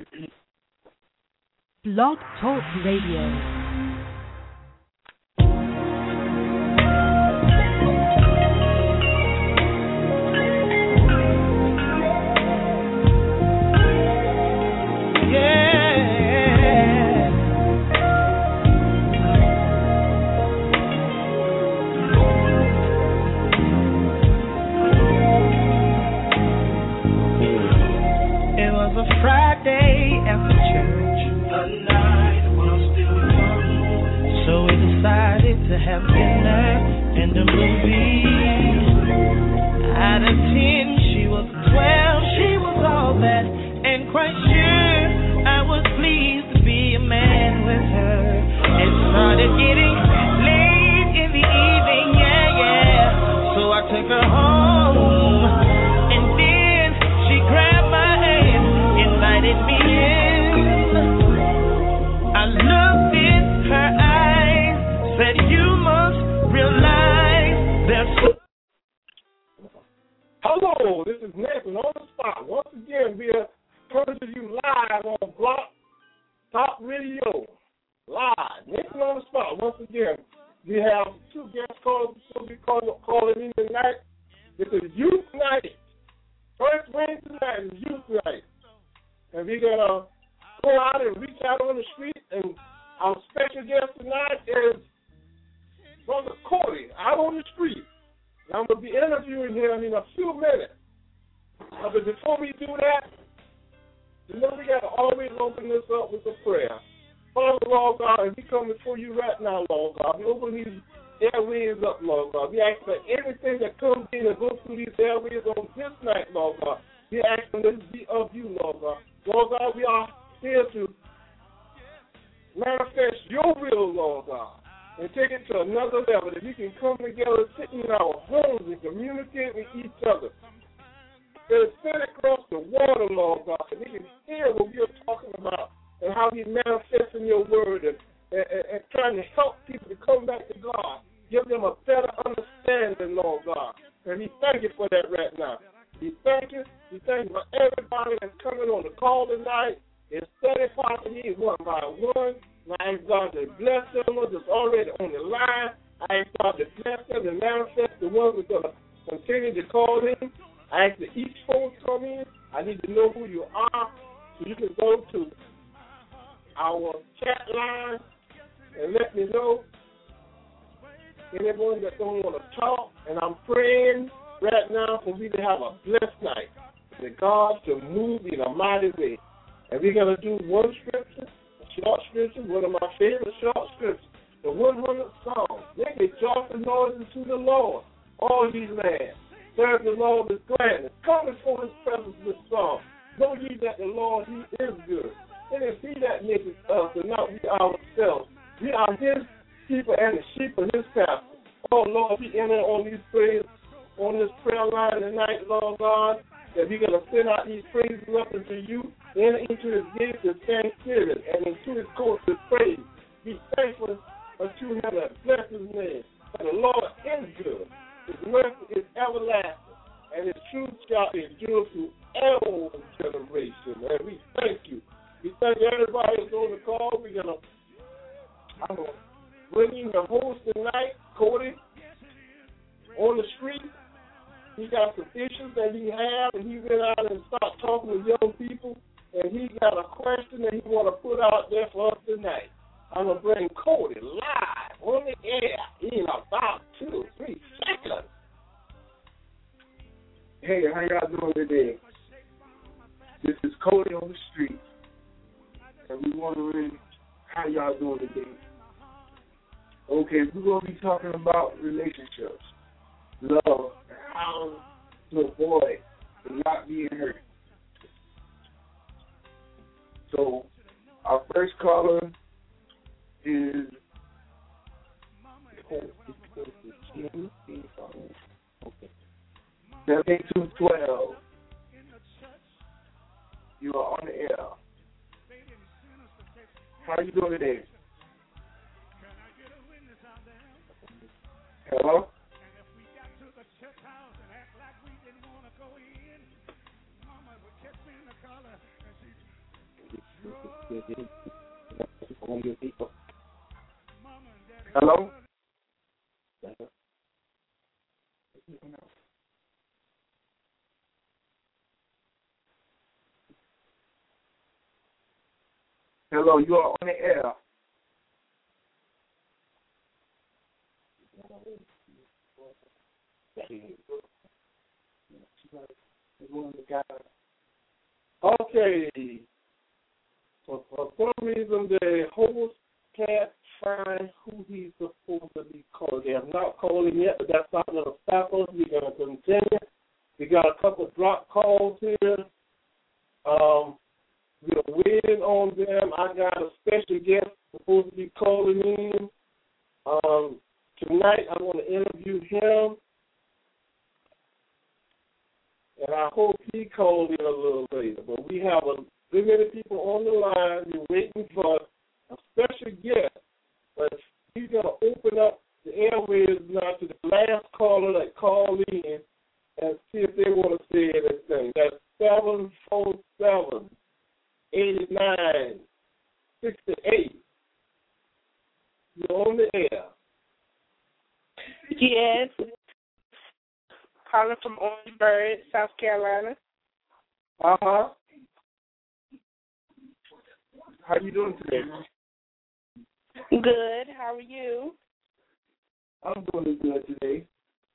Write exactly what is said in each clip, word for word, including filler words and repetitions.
Blog Talk Radio. Friday after church, the night was still young, so we decided to have dinner and a movie. Out of ten, she was twelve, she was all that, and quite sure I was pleased to be a man with her. It started getting late in the evening, yeah, yeah, so I took her home, and then she grabbed my hand, invited me in. I looked in her eyes, said you must realize there's. Hello, this is Nathan on the spot. Once again, we are coming to you live on Block Talk Radio. Live, Nathan on the spot. Once again, we have two guest callers who will be calling, calling in tonight. This is Youth Night. First Wednesday night is Youth Night. And we're going to go out and reach out on the street. And our special guest tonight is Brother Cody out on the street. And I'm going to be interviewing him in a few minutes. Uh, but before we do that, you know we got to always open this up with a prayer. Father, Lord God, as we come before you right now, Lord God, we open these airways up, Lord God. We ask for everything that comes in and goes through these airways on this night, Lord God. We ask for this to be of you, Lord God. Lord God, we are here to manifest your will, Lord God, and take it to another level, that we can come together, sit in our homes and communicate with each other. That is sit across the water, Lord God, so we can hear what you're talking about and how we manifest in your word and, and, and trying to help people to come back to God. Give them a better understanding, Lord God. And we thank you for that right now. We thank you. We thank you for everybody that's coming on the call tonight. It's study parties one by one. I ask God to bless them that's already on the line. I ask God to bless them and manifest the ones that's going to continue to call in. I ask that each phone come in. I need to know who you are, so you can go to our chat line and let me know anyone that don't want to talk. And I'm praying right now for we to have a blessed night, that God to move in a mighty way. And we're going to do one scripture, a short scripture, one of my favorite short scriptures, the one hundred Psalms. Make a joyful noise unto the Lord, all ye lands. Serve the Lord with gladness. Come before his presence with song. Know ye that the Lord, he is good. It is he that maketh us, and not we ourselves. We are his people and the sheep of his pasture. Oh, Lord, we enter on these prayers, on this prayer line tonight, Lord God, that we're going to send out these praises up into you, and into his gates with thanksgiving, and into his courts with praise. Be thankful unto him and bless his name. For the Lord is good. His mercy is everlasting, and his truth shall endure through all generations. And we thank you. We thank everybody that's on the call. We're going to I'm gonna bring in the host tonight, Cody, on the street. He got some issues that he had, and he went out and started talking to young people, and he got a question that he want to put out there for us tonight. I'm going to bring Cody live on the air in about two, three seconds. Hey, how y'all doing today? This is Cody on the street, and we wondering how y'all doing today. Okay, we're going to be talking about relationships, love, and how to avoid not being hurt. So, our first caller is seven two twelve. You are on the air. How are you doing today? Hello? Hello? Hello, you are on the air. Okay. So for some reason, the host can't find who he's supposed to be calling. They have not called him yet, but that's not going to stop us. We're going to continue. We got a couple of drop calls here. Um, we're waiting on them. I got a special guest supposed to be calling in. Um, tonight, I want to interview him. And I hope he called in a little later. But we have a big many people on the line. We're waiting for a special guest. But he's going to open up the airways now to the last caller that called in and see if they want to say anything. That's seven four seven, eight nine, six eight. You're on the air. Yes. Calling from Orangeburg, South Carolina. Uh-huh. How you doing today? Good. How are you? I'm doing good today.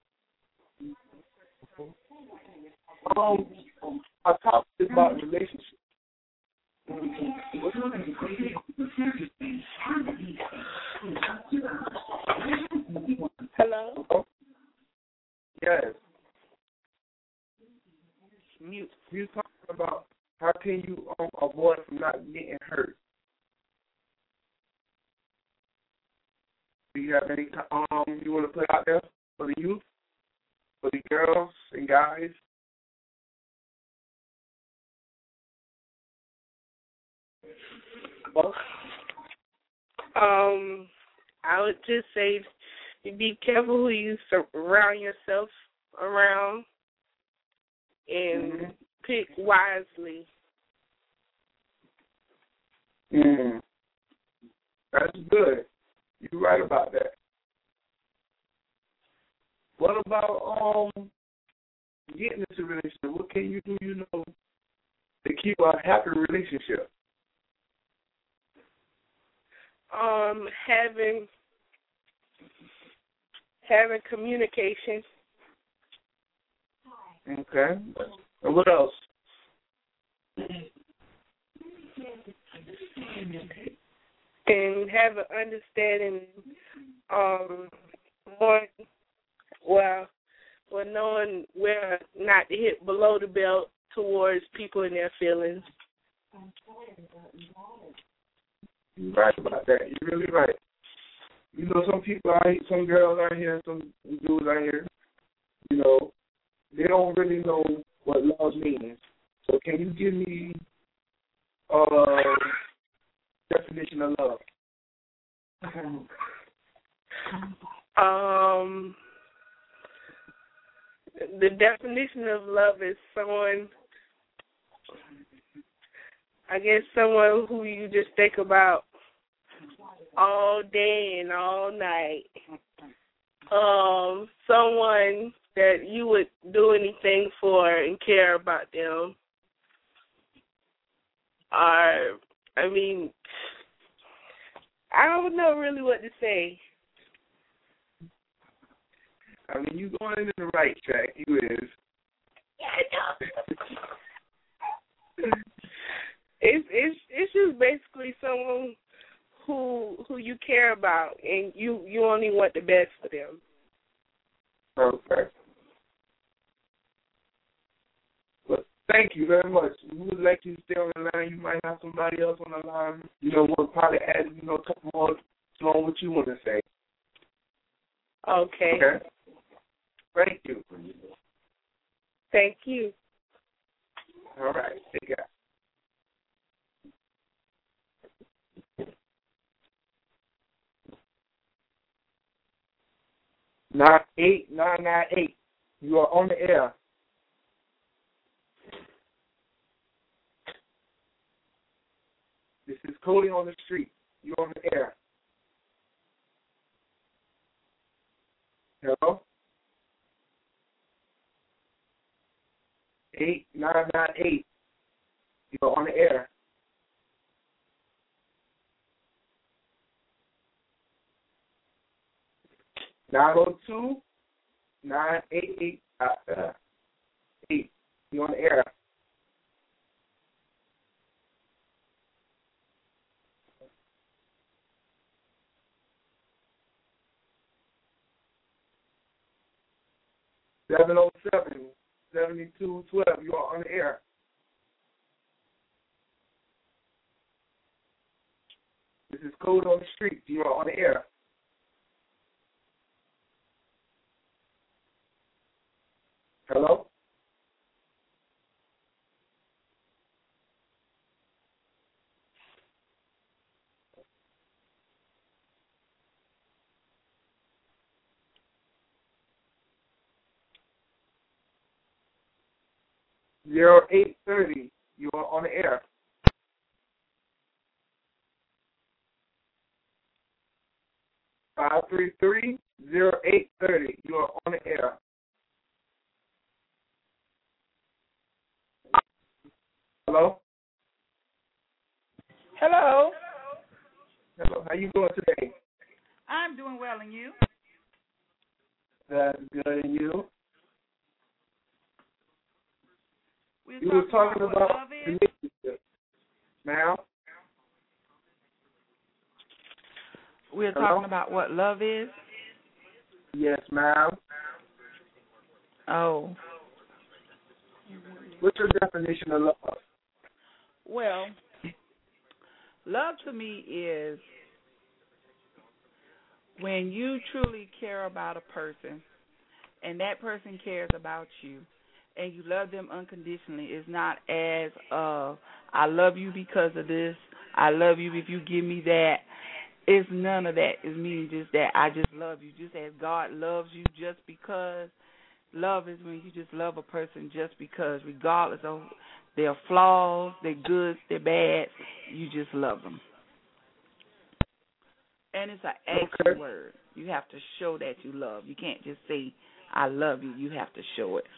Um, our topic is about relationships. Hello? Yes. You you talking about how can you um, avoid from not getting hurt? Do you have any um you want to put out there for the youth, for the girls and guys? Um, I would just say be careful who you surround yourself around and mm-hmm. pick wisely. Mm. That's good. You're right about that. What about um getting into a relationship? What can you do, you know, to keep a happy relationship? Um, having having communication. Okay. And what else? And have an understanding, um, more, well, well, knowing where not to hit below the belt towards people and their feelings. You're right about that. You're really right. You know, some people out here, some girls out here, some dudes out here, you know, they don't really know what love means. So can you give me a definition of love? Um, the definition of love is someone, I guess someone who you just think about all day and all night. Um, someone that you would do anything for and care about them. Or, I mean, I don't know really what to say. I mean, you're going in the right track. You is. Yeah, I know. It's it's it's just basically someone who who you care about and you, you only want the best for them. Okay. Well, thank you very much. We would like you to stay on the line. You might have somebody else on the line. You know, we'll probably add, you know, a couple more on what you want to say. Okay. Okay. Thank you. Thank you. All right. Take care. Nine eight nine nine eight. You are on the air. This is Cody on the street. You're on the air. Hello? eight nine nine eight. You're on the air. nine oh two, nine eight eight, uh, eight. You're on the air. seven oh seven, seventy-two twelve. You are on the air. This is Code on the Street. You are on the air. Hello? Zero eight thirty. You are on the air. Five three three zero eight thirty. You are on the air. Hello. Hello. Hello. How you doing today? I'm doing well, and you? That's good. And you? We were You were talking about, about what love is. relationship. Now? We were Hello? talking about what love is. Yes, ma'am. Oh. What's your definition of love? Well, love to me is when you truly care about a person and that person cares about you and you love them unconditionally. It's not as uh, I love you because of this, I love you if you give me that. It's none of that. It's meaning just that I just love you, just as God loves you just because. Love is when you just love a person just because, regardless of their flaws, their goods, their bads, you just love them. And it's an action Okay. word. You have to show that you love. You can't just say, I love you. You have to show it.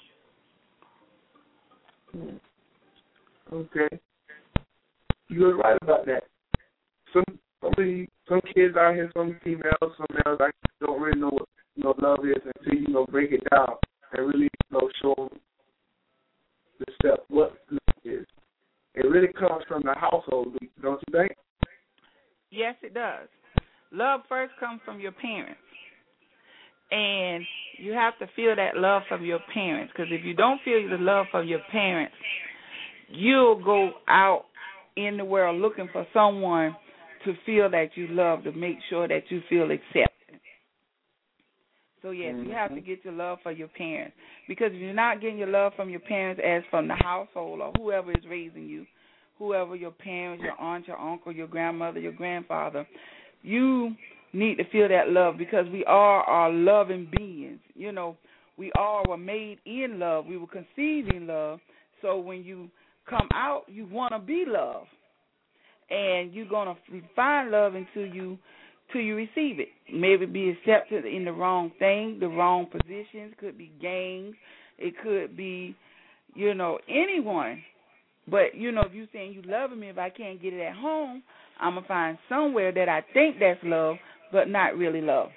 Okay. You're right about that. Some some, some kids out here, some females, some males, I don't really know what you know, love is until you know break it down and really you know show them the step what love is. It really comes from the household, don't you think? Yes, it does. Love first comes from your parents. And you have to feel that love from your parents, because if you don't feel the love from your parents, you'll go out in the world looking for someone to feel that you love, to make sure that you feel accepted. So, yes, mm-hmm. you have to get your love for your parents, because if you're not getting your love from your parents as from the household or whoever is raising you, whoever your parents, your aunt, your uncle, your grandmother, your grandfather, you need to feel that love, because we all are loving beings. You know, we all were made in love. We were conceived in love. So when you come out, you want to be loved. And you're going to find love until you till you receive it. Maybe be accepted in the wrong thing, the wrong positions. Could be gangs. It could be, you know, anyone. But, you know, if you're saying you love me, if I can't get it at home, I'm going to find somewhere that I think that's love, but not really love.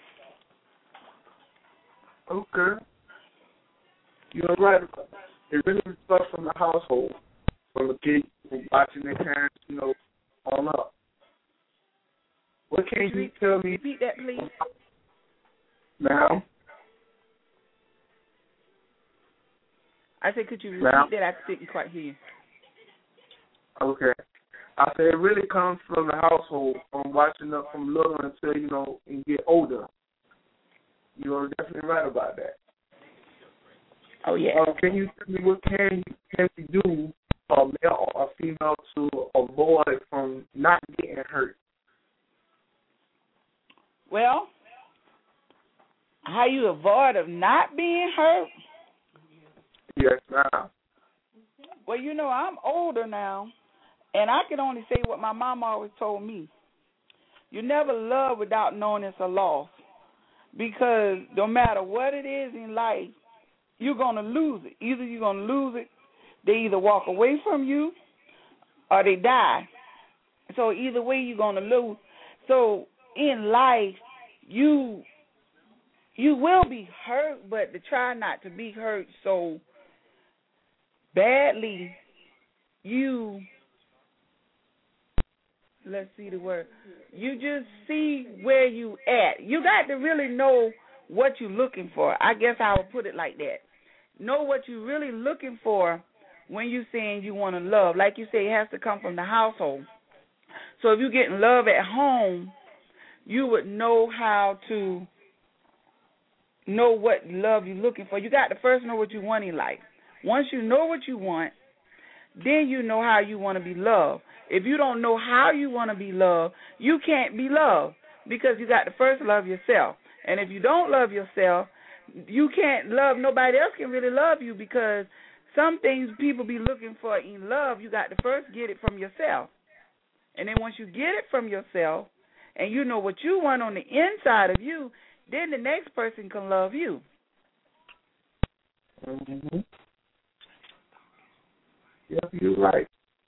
Okay. You're right. It really starts from the household, from the kids watching their parents, you know, on up. What can you tell me? Repeat that, please. Ma'am? I said, could you repeat Ma'am? that? I didn't quite hear you. Okay. I said it really comes from the household, from watching up from little until, you know, and get older. You're definitely right about that. Oh, yeah. Uh, can you tell me what can you, can you do, a male or a female, to avoid from not getting hurt? Well, how you avoid of not being hurt? Yes, ma'am. Well, you know, I'm older now, And I can only say what my mom always told me. You never love without knowing it's a loss. Because no matter what it is in life, you're going to lose it. Either you're going to lose it, they either walk away from you or they die. So either way, you're going to lose. So in life, you you will be hurt, but to try not to be hurt so badly, you, let's see the word, you just see where you at. You got to really know what you're looking for. I guess I would put it like that. Know what you're really looking for when you're saying you want to love. Like you say, it has to come from the household. So if you're getting love at home, you would know how to know what love you're looking for. You got to first know what you want in life. Once you know what you want, then you know how you want to be loved. If you don't know how you want to be loved, you can't be loved because you got to first love yourself. And if you don't love yourself, you can't love, nobody else can really love you because some things people be looking for in love, you got to first get it from yourself. And then once you get it from yourself and you know what you want on the inside of you, then the next person can love you. Mm-hmm. Yep, you're right.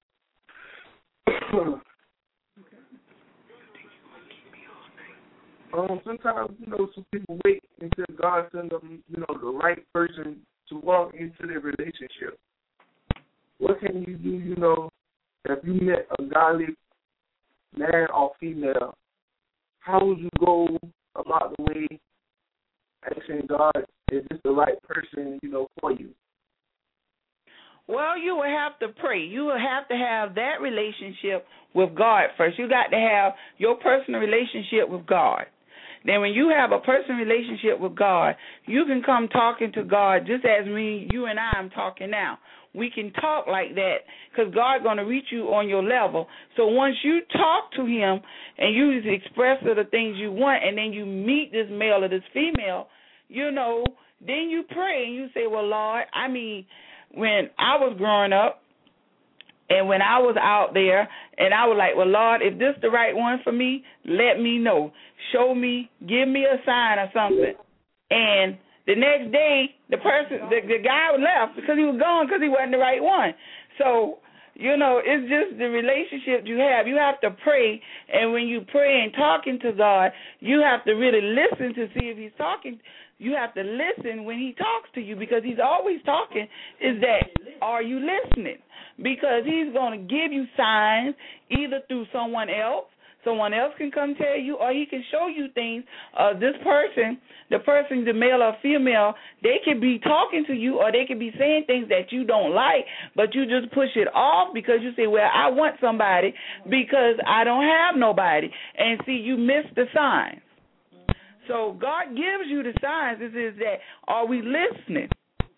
um, sometimes, you know, some people wait until God sends them, you know, the right person to walk into their relationship. What can you do, you know, if you met a godly man or female, how would you go about the way asking God, is this the right person, you know, for you? Well, you will have to pray. You will have to have that relationship with God first. You got to have your personal relationship with God. Then when you have a personal relationship with God, you can come talking to God just as me, you and I am talking now. We can talk like that because God's going to reach you on your level. So once you talk to him and you express the things you want and then you meet this male or this female, you know, then you pray and you say, well, Lord, I mean, when I was growing up and when I was out there and I was like, well, Lord, if this is the right one for me, let me know. Show me, give me a sign or something. And the next day, the person, the, the guy left because he was gone because he wasn't the right one. So, you know, it's just the relationship you have. You have to pray, and when you pray and talking to God, you have to really listen to see if he's talking. You have to listen when he talks to you because he's always talking. Is that, are you listening? Because he's going to give you signs either through someone else. Someone else can come tell you, or he can show you things. Uh, this person, the person, the male or female, they could be talking to you, or they could be saying things that you don't like, but you just push it off because you say, well, I want somebody because I don't have nobody. And see, you miss the signs. So God gives you the signs. This is that, are we listening?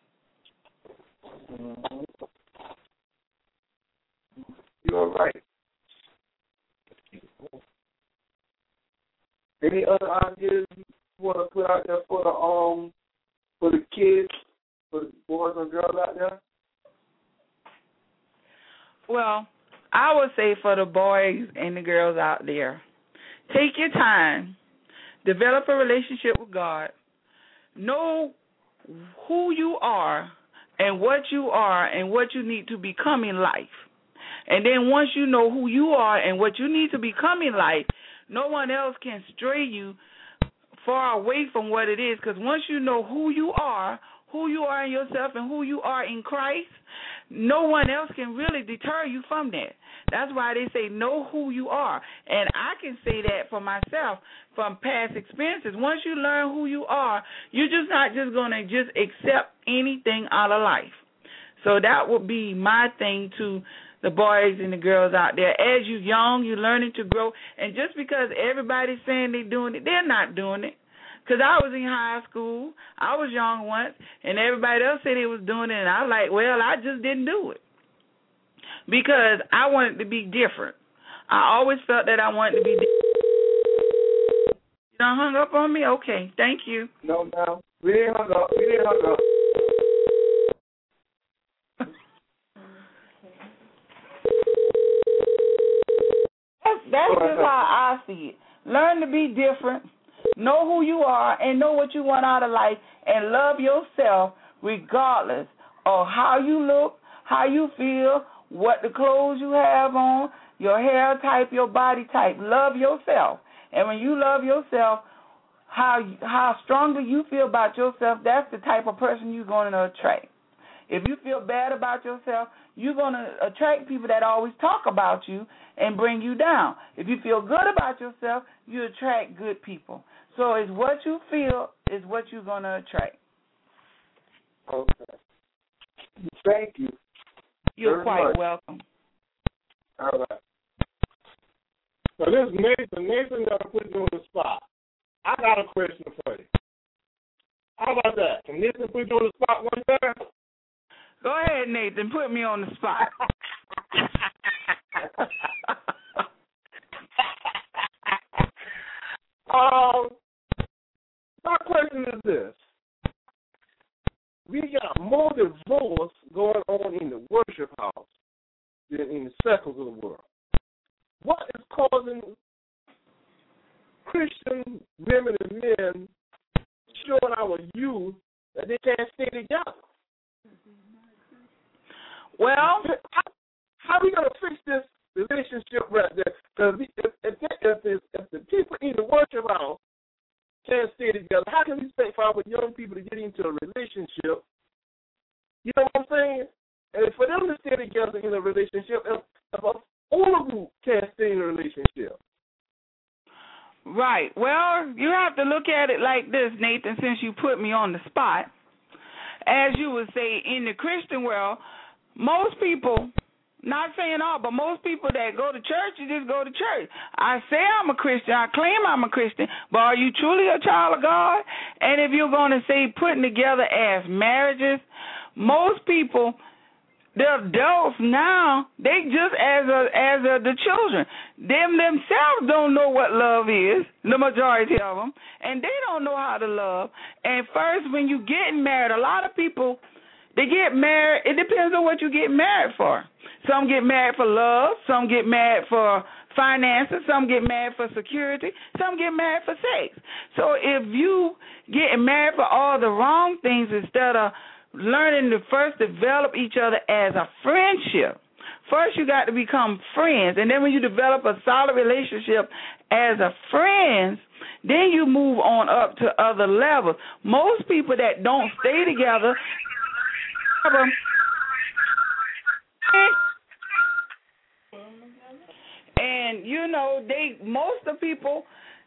You're right. Any other ideas you want to put out there for the um for the kids, for the boys and girls out there? Well, I would say for the boys and the girls out there, take your time, develop a relationship with God, know who you are and what you are and what you need to become in life. And then once you know who you are and what you need to become in life, no one else can stray you far away from what it is, because once you know who you are, who you are in yourself and who you are in Christ, no one else can really deter you from that. That's why they say know who you are. And I can say that for myself from past experiences. Once you learn who you are, you're just not just going to just accept anything out of life. So that would be my thing to the boys and the girls out there. As you're young, you're learning to grow. And just because everybody's saying they're doing it, they're not doing it. Because I was in high school, I was young once, and everybody else said they was doing it, and I was like, well, I just didn't do it. Because I wanted to be different. I always felt that I wanted to be different. You done hung up on me? Okay, thank you. No, no, we didn't hung up. We didn't hung up. that's just how I see it. Learn to be different, know who you are, and know what you want out of life, and love yourself regardless of how you look, how you feel, what the clothes you have on, your hair type, your body type. Love yourself. And when you love yourself, how how stronger you feel about yourself, that's the type of person you're going to attract. If you feel bad about yourself, you're going to attract people that always talk about you and bring you down. If you feel good about yourself, you attract good people. So it's what you feel is what you're going to attract. Okay. Thank you. You're Very quite much. welcome. All right. So this Nathan, Nathan got to put you on the spot. I got a question for you. How about that? Can Nathan put you on the spot one time? Go ahead, Nathan. Put me on the spot. um, my question is this. We got more divorce going on in the worship house than in the circles of the world. What is causing Christian women and men showing our youth that they can't stay together? Well, how, how are we going to fix this relationship right there? Because if, if, if, if, if the people in the worship house can't stay together, how can we expect for our young people to get into a relationship? You know what I'm saying? And for them to stay together in a relationship, if, if a older group can't stay in a relationship. Right. Well, you have to look at it like this, Nathan, since you put me on the spot. As you would say, in the Christian world, most people, not saying all, but most people that go to church, you just go to church. I say I'm a Christian, I claim I'm a Christian, but are you truly a child of God? And if you're going to say putting together as marriages, most people, the adults now, they just as a, as a, the children, them themselves don't know what love is, the majority of them, and they don't know how to love. And first, when you get married, a lot of people, they get married, it depends on what you get married for. Some get married for love, some get married for finances, some get married for security, some get married for sex. So if you get married for all the wrong things instead of learning to first develop each other as a friendship, first you got to become friends, and then when you develop a solid relationship as a friends, then you move on up to other levels. Most people that don't stay together, and you know, they most of people,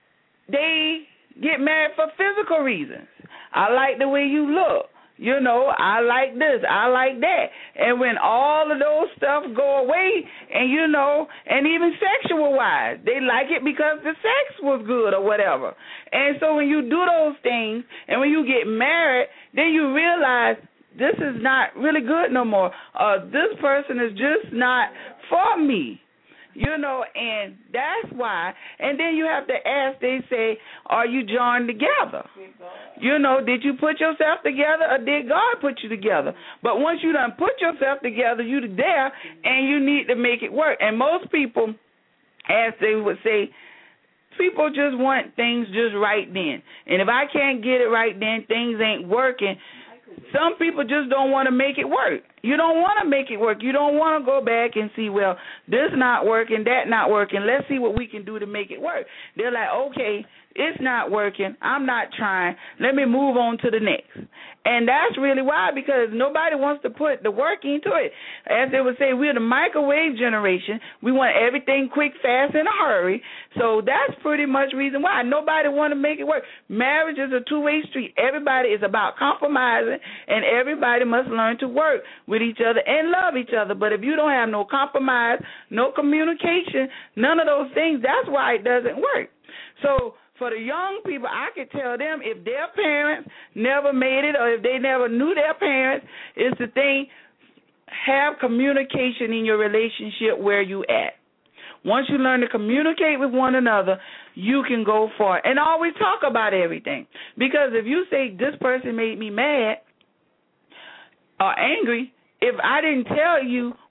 they get married for physical reasons. I like the way you look. You know, I like this, I like that. And when all of those stuff go away, and, you know, and even sexual-wise, they like it because the sex was good or whatever. And so when you do those things, and when you get married, then you realize this is not really good no more. Uh, this person is just not for me. You know, and that's why. And then you have to ask, they say, are you joined together? You know, did you put yourself together or did God put you together? But once you done put yourself together, you there, and you need to make it work. And most people, as they would say, people just want things just right then. And if I can't get it right then, things ain't working. Some people just don't want to make it work. You don't want to make it work. You don't want to go back and see, well, this not working, that not working. Let's see what we can do to make it work. They're like, okay, it's not working. I'm not trying. Let me move on to the next. And that's really why, because nobody wants to put the work into it. As they would say, we're the microwave generation. We want everything quick, fast, in a hurry. So that's pretty much the reason why. Nobody want to make it work. Marriage is a two-way street. Everybody is about compromising, and everybody must learn to work with each other and love each other. But if you don't have no compromise, no communication, none of those things, that's why it doesn't work. So for the young people, I could tell them if their parents never made it or if they never knew their parents, it's the thing, have communication in your relationship where you at. Once you learn to communicate with one another, you can go far. And always talk about everything. Because if you say this person made me mad or angry, if I didn't tell you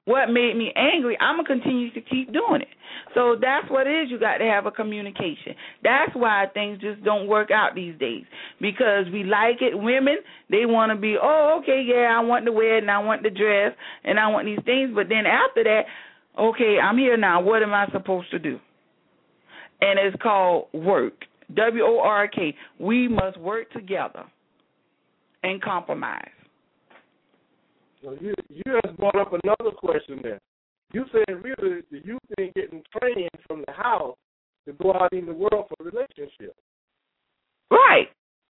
what made me angry, I'm going to continue to keep doing it. So that's what it is. You got to have a communication. That's why things just don't work out these days, because we like it. Women, they want to be, oh, okay, yeah, I want to wear it and I want the dress and I want these things. But then after that, okay, I'm here now. What am I supposed to do? And it's called work. W O R K. We must work together and compromise. So you, you just brought up another question there. You said really the youth ain't getting trained from the house to go out in the world for relationships. Right.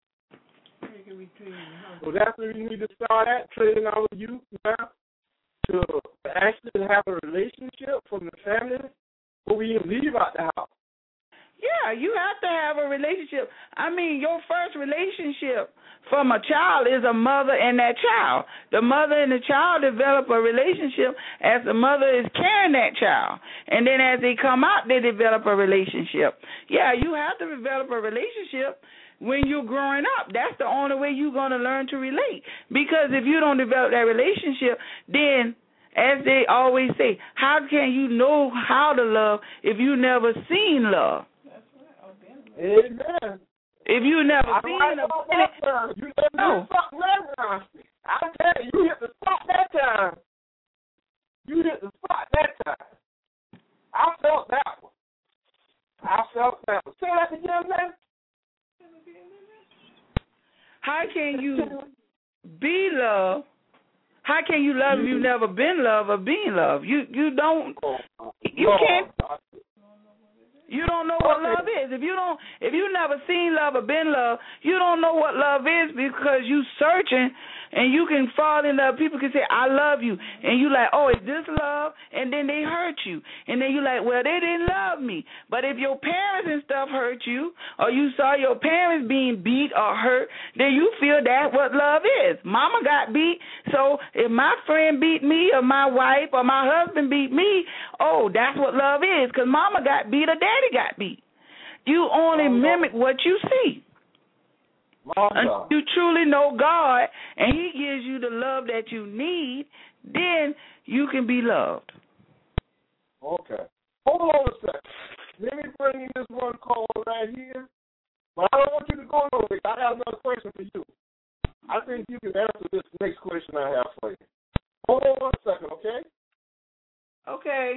So that's where you need to start at, training our youth now to actually have a relationship from the family before we even leave out the house. Yeah, you have to have a relationship. I mean, your first relationship from a child is a mother and that child. The mother and the child develop a relationship as the mother is carrying that child. And then as they come out, they develop a relationship. Yeah, you have to develop a relationship when you're growing up. That's the only way you're going to learn to relate. Because if you don't develop that relationship, then, as they always say, how can you know how to love if you never seen love? Amen. If you never I seen like a time. You never no. stop that time. I tell you, you hit the spot that time. You hit the spot that time. I felt that one. I felt that one. Say that again, man. How can you be loved? How can you love if you've never been loved or being loved? You you don't. You can't. You don't know what love is. If you don't, if you never seen love or been loved, you don't know what love is, because you searching and you can fall in love. People can say, I love you. And you like, oh, is this love? And then they hurt you. And then you like, well, they didn't love me. But if your parents and stuff hurt you, or you saw your parents being beat or hurt, then you feel that's what love is. Mama got beat, so if my friend beat me or my wife or my husband beat me, oh, that's what love is, because mama got beat or daddy got beat. You only oh, mimic what you see. Until you truly know God and He gives you the love that you need, then you can be loved. Okay. Hold on a second. Let me bring in this one call right here. But I don't want you to go nowhere. I have another question for you. I think you can answer this next question I have for you. Hold on one second, okay? Okay.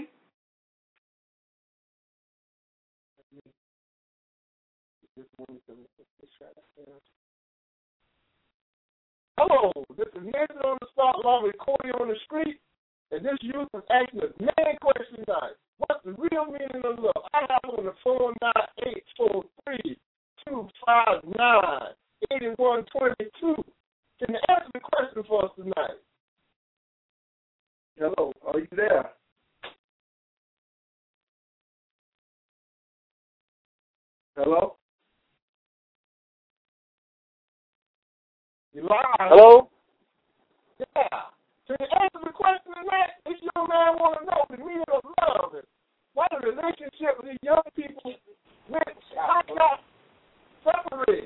Hello, this is Nathan on the spot along with Cody on the street, and this youth is asking the main question tonight. What's the real meaning of love? I have on the phone nine eight four three, two five nine, eight one two two. Can you answer the question for us tonight? Hello, are you there? Hello? You live? Hello? Yeah. Can you answer the question tonight? This young man want to know the meaning of love and why the relationship with these young people went how got separated.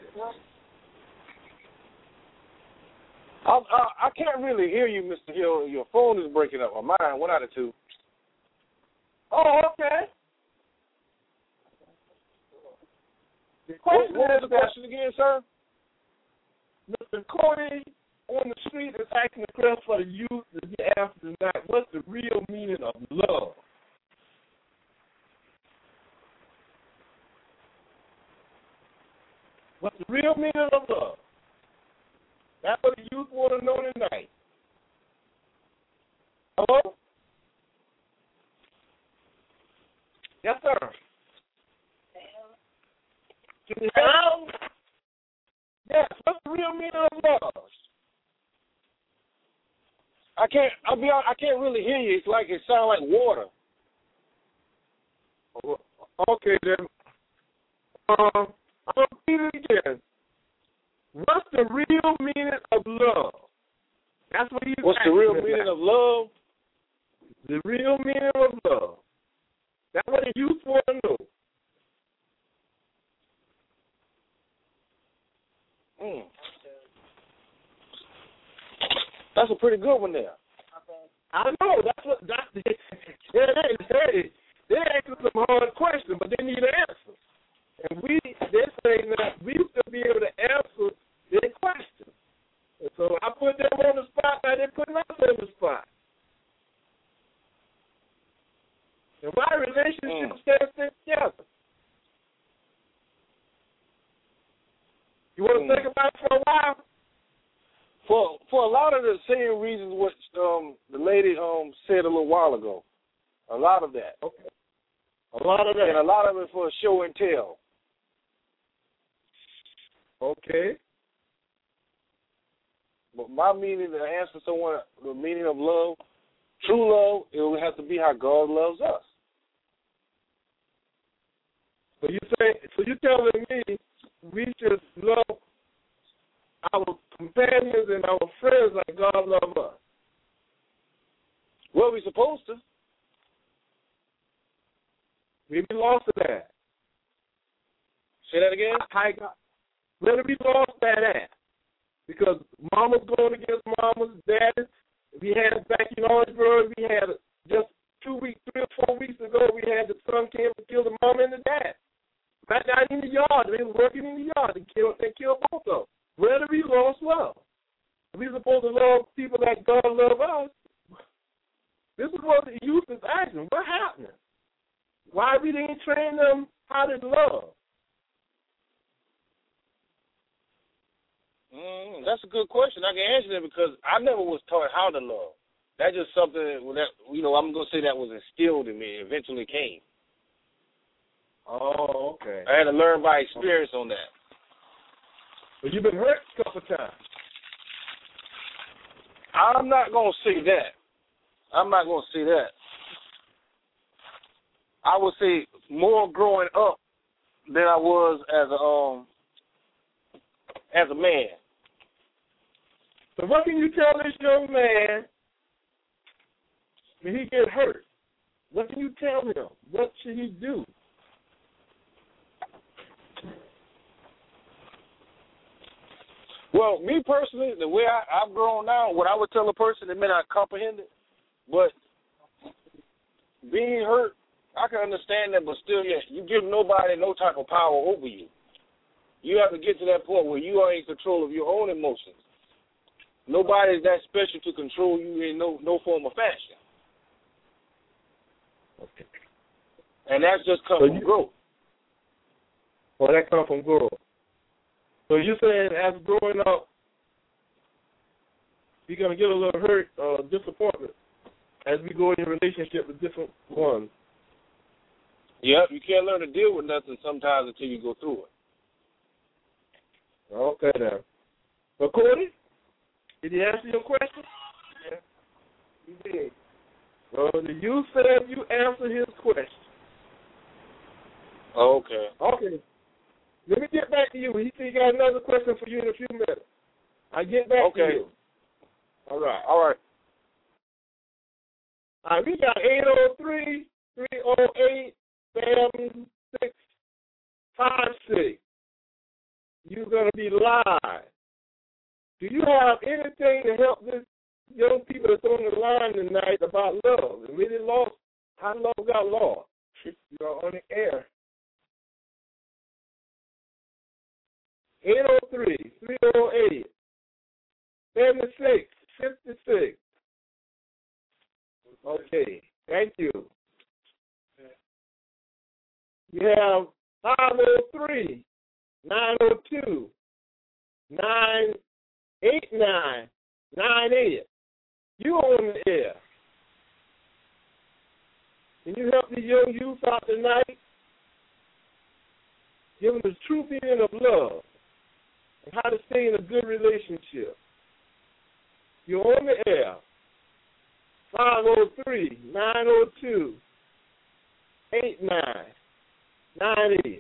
I, I, I can't really hear you, Mister Hill. Your phone is breaking up. Or mine, one out of two. Oh, okay. The What, what was the question again, sir? Mister Cody on the street is asking the question for the youth to be asked tonight, what's the real meaning of love? What's the real meaning of love? That's what the youth want to know tonight. Hello? Yes, sir. Can you help? Yes, what's the real meaning of love? I can't. I'll be. I can't really hear you. It's like it sounds like water. Okay then. Um, I'll repeat it again. What's the real meaning of love? That's what he's What's the real meaning about. of love? The real meaning of love. That's what the youth want to know. Mm. That's a pretty good one there. I know. That's what. That's the. Yeah, they, they, they're asking some hard questions, but they need an answer. And we, they're saying that we should be able to answer their questions. And so I put them on the spot, now they're putting us on the spot. And why relationships can't stay together? You want to mm. think about it for a while? For for a lot of the same reasons what um, the lady um, said a little while ago. A lot of that. Okay. A lot of that. And a lot of it for show and tell. Okay. But my meaning to answer someone the meaning of love, true love, it will have to be how God loves us. So you say so you're telling me we should love our companions and our friends like God loves us. Well, we're supposed to. We be lost in that. Say that again? I, I got, where we lost that at? Because mama's going against mama's, daddy. We had back in Orangeburg, we had just two weeks, three or four weeks ago, we had the son came to kill the mom and the dad. Right down in the yard, they were working in the yard. They killed, they killed both of them. Where did we lost love? We supposed to love people like God love us. This is what the youth is asking. What happened? Why we didn't train them how to love? Mm, that's a good question. I can answer that because I never was taught how to love. That's just something that, you know, I'm going to say that was instilled in me. It eventually came. Oh, okay. I had to learn by experience on that. But you've been hurt a couple times. I'm not going to say that. I'm not going to say that. I would say more growing up than I was as a um as a man. So what can you tell this young man when he get hurt? What can you tell him? What should he do? Well, me personally, the way I, I've grown now, what I would tell a person, it may not comprehend it, but being hurt, I can understand that, but still, yeah, you give nobody no type of power over you. You have to get to that point where you are in control of your own emotions. Nobody is that special to control you in no no form or fashion. Okay. And that's just come so from you, growth. Well, that comes from growth. So you're saying as growing up, you're going to get a little hurt or uh, disappointment as we go in a relationship with different ones. Yep, you can't learn to deal with nothing sometimes until you go through it. Okay, then. But Cody, did he answer your question? Yeah, he did. Well, you said you answered his question. Okay. Okay. Let me get back to you. He said he got another question for you in a few minutes. I'll get back okay. to you. All right. All right. All right, we got eight oh three, three oh eight, seven six five six. You're going to be live. Do you have anything to help this young people that's on the line tonight about love? And really lost, how love got lost? You're on the air. eight oh three, three oh eight, seven six five six. Okay, thank you. You have five oh three, nine oh two, nine eight nine, nine eight. You on the air. Can you help the young youth out tonight? Give them the true meaning of love and how to stay in a good relationship. You're on the air. five oh three, nine oh two, eight nine nine eight.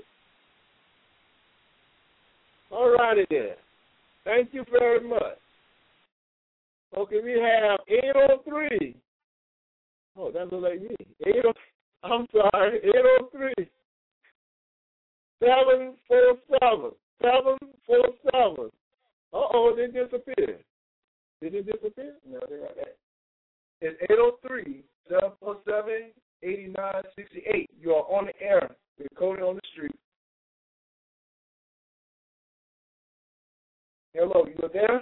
All righty then. Thank you very much. Okay, we have eight oh three. Oh, that looks like me. eight oh, I'm sorry, eight oh three, seven four seven, seven four seven. Uh-oh, they disappeared. Did they disappear? No, they're right there. is eight oh three, seven four seven, eight nine six eight. You are on the air with Cody on the Street. Hello, you are there?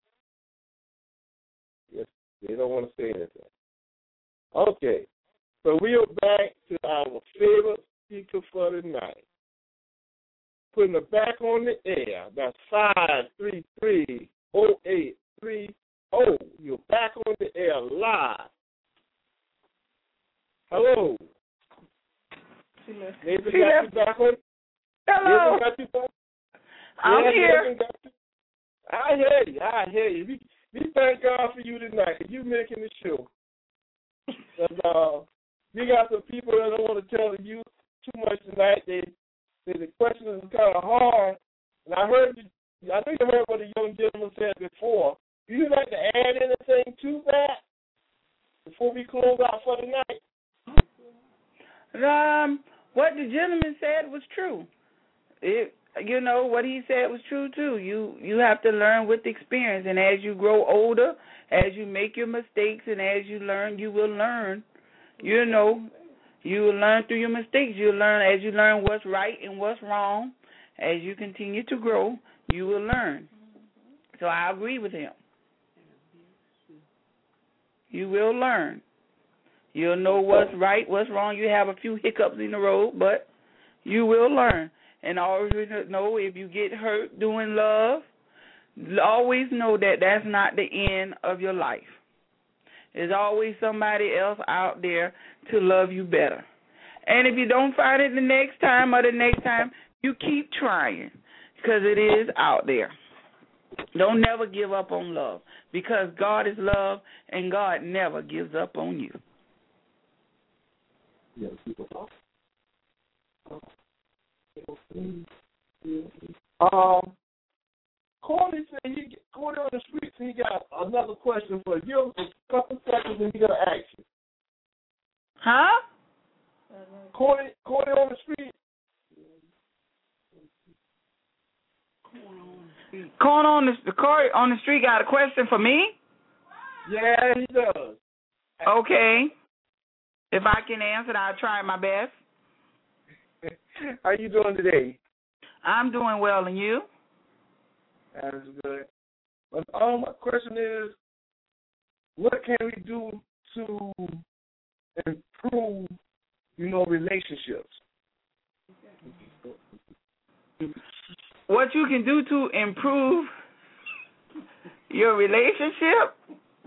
Yes, they don't want to say anything. Okay, so we are back to our favorite speaker for the night. Putting it back on the air. That's five three three, oh eight three oh. You're back on the air live. Hello. Nathan got you back on. Hello. Nathan got you back. I'm yeah, here. I hear you. I hear you. We, we thank God for you tonight. You making the show. And, uh, we got some people that don't want to tell you too much tonight. They, they the question is kind of hard. And I heard you. I know you heard what the young gentleman said before. Do you like to add anything to that before we close out for the night? Um, what the gentleman said was true. It, you know, what he said was true too. You you have to learn with experience, and as you grow older, as you make your mistakes, and as you learn, you will learn. You know, you will learn through your mistakes. You'll learn as you learn what's right and what's wrong. As you continue to grow, you will learn. So I agree with him. You will learn. You'll know what's right, what's wrong. You have a few hiccups in the road, but you will learn. And always know if you get hurt doing love, always know that that's not the end of your life. There's always somebody else out there to love you better. And if you don't find it the next time or the next time, you keep trying because it is out there. Don't never give up on love because God is love and God never gives up on you. Yeah, people talk. Um, Corey said he Corey on the streets. He got another question for you. A couple seconds, and he's gonna ask you. Huh? Corey, Corey on the street. Corn on the the Corey on the street got a question for me? Yeah, he does. Okay. If I can answer it, I'll try my best. How you doing today? I'm doing well, and you? That's good. But um, my question is, what can we do to improve, you know, relationships? What you can do to improve your relationship?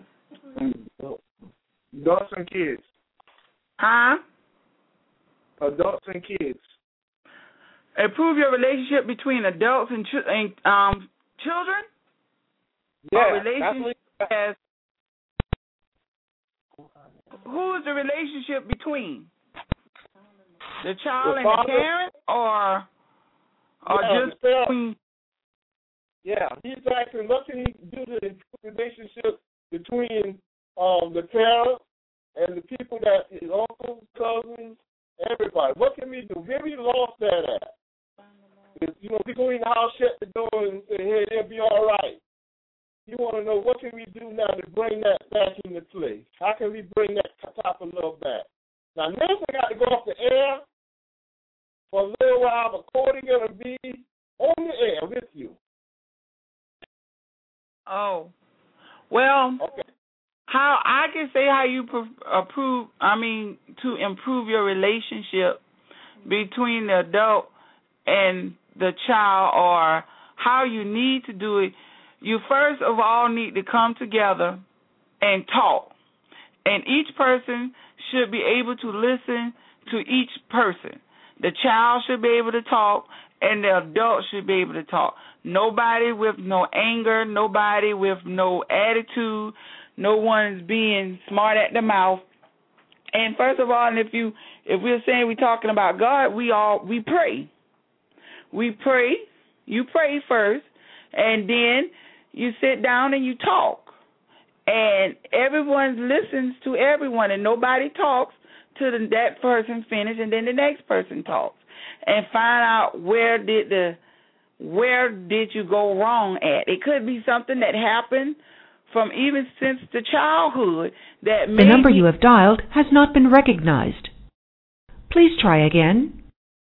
Adults and kids. Huh? Adults and kids. Improve your relationship between adults and, ch- and um, children? Yeah, or relationship as who is the relationship between? The child the and father, the parent, or or yeah, just between? Yeah, he's asking what can he do to improve the relationship between um, the parent and the people that his uncles, cousins, everybody. What can we do? Where we lost that at? If, you know, we go in the house, shut the door, and say, hey, they'll be all right. You want to know what can we do now to bring that back into play? How can we bring that type of love back? Now, Nathan got to go off the air for a little while, but Cody's going to be on the air with you. Oh, well, okay. How I can say how you approve, I mean, to improve your relationship between the adult and the child, or how you need to do it. You first of all need to come together and talk. And each person should be able to listen to each person. The child should be able to talk, and the adult should be able to talk. Nobody with no anger, nobody with no attitude, no one's being smart at the mouth. And first of all, and if you if we're saying we're talking about God, we all we pray. We pray. You pray first, and then you sit down and you talk. And everyone listens to everyone, and nobody talks till the, that person finish, and then the next person talks, and find out where did the where did you go wrong at. It could be something that happened from even since the childhood that made The number me, you have dialed has not been recognized. Please try again.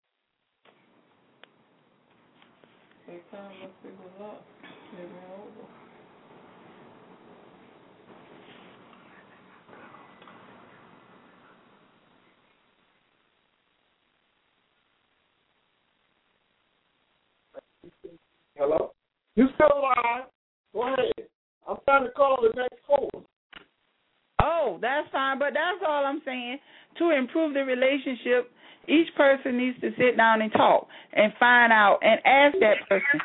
Hello? You still alive? Go ahead. I'm trying to call the next caller. Oh, that's fine, but that's all I'm saying. To improve the relationship, each person needs to sit down and talk and find out and ask that person,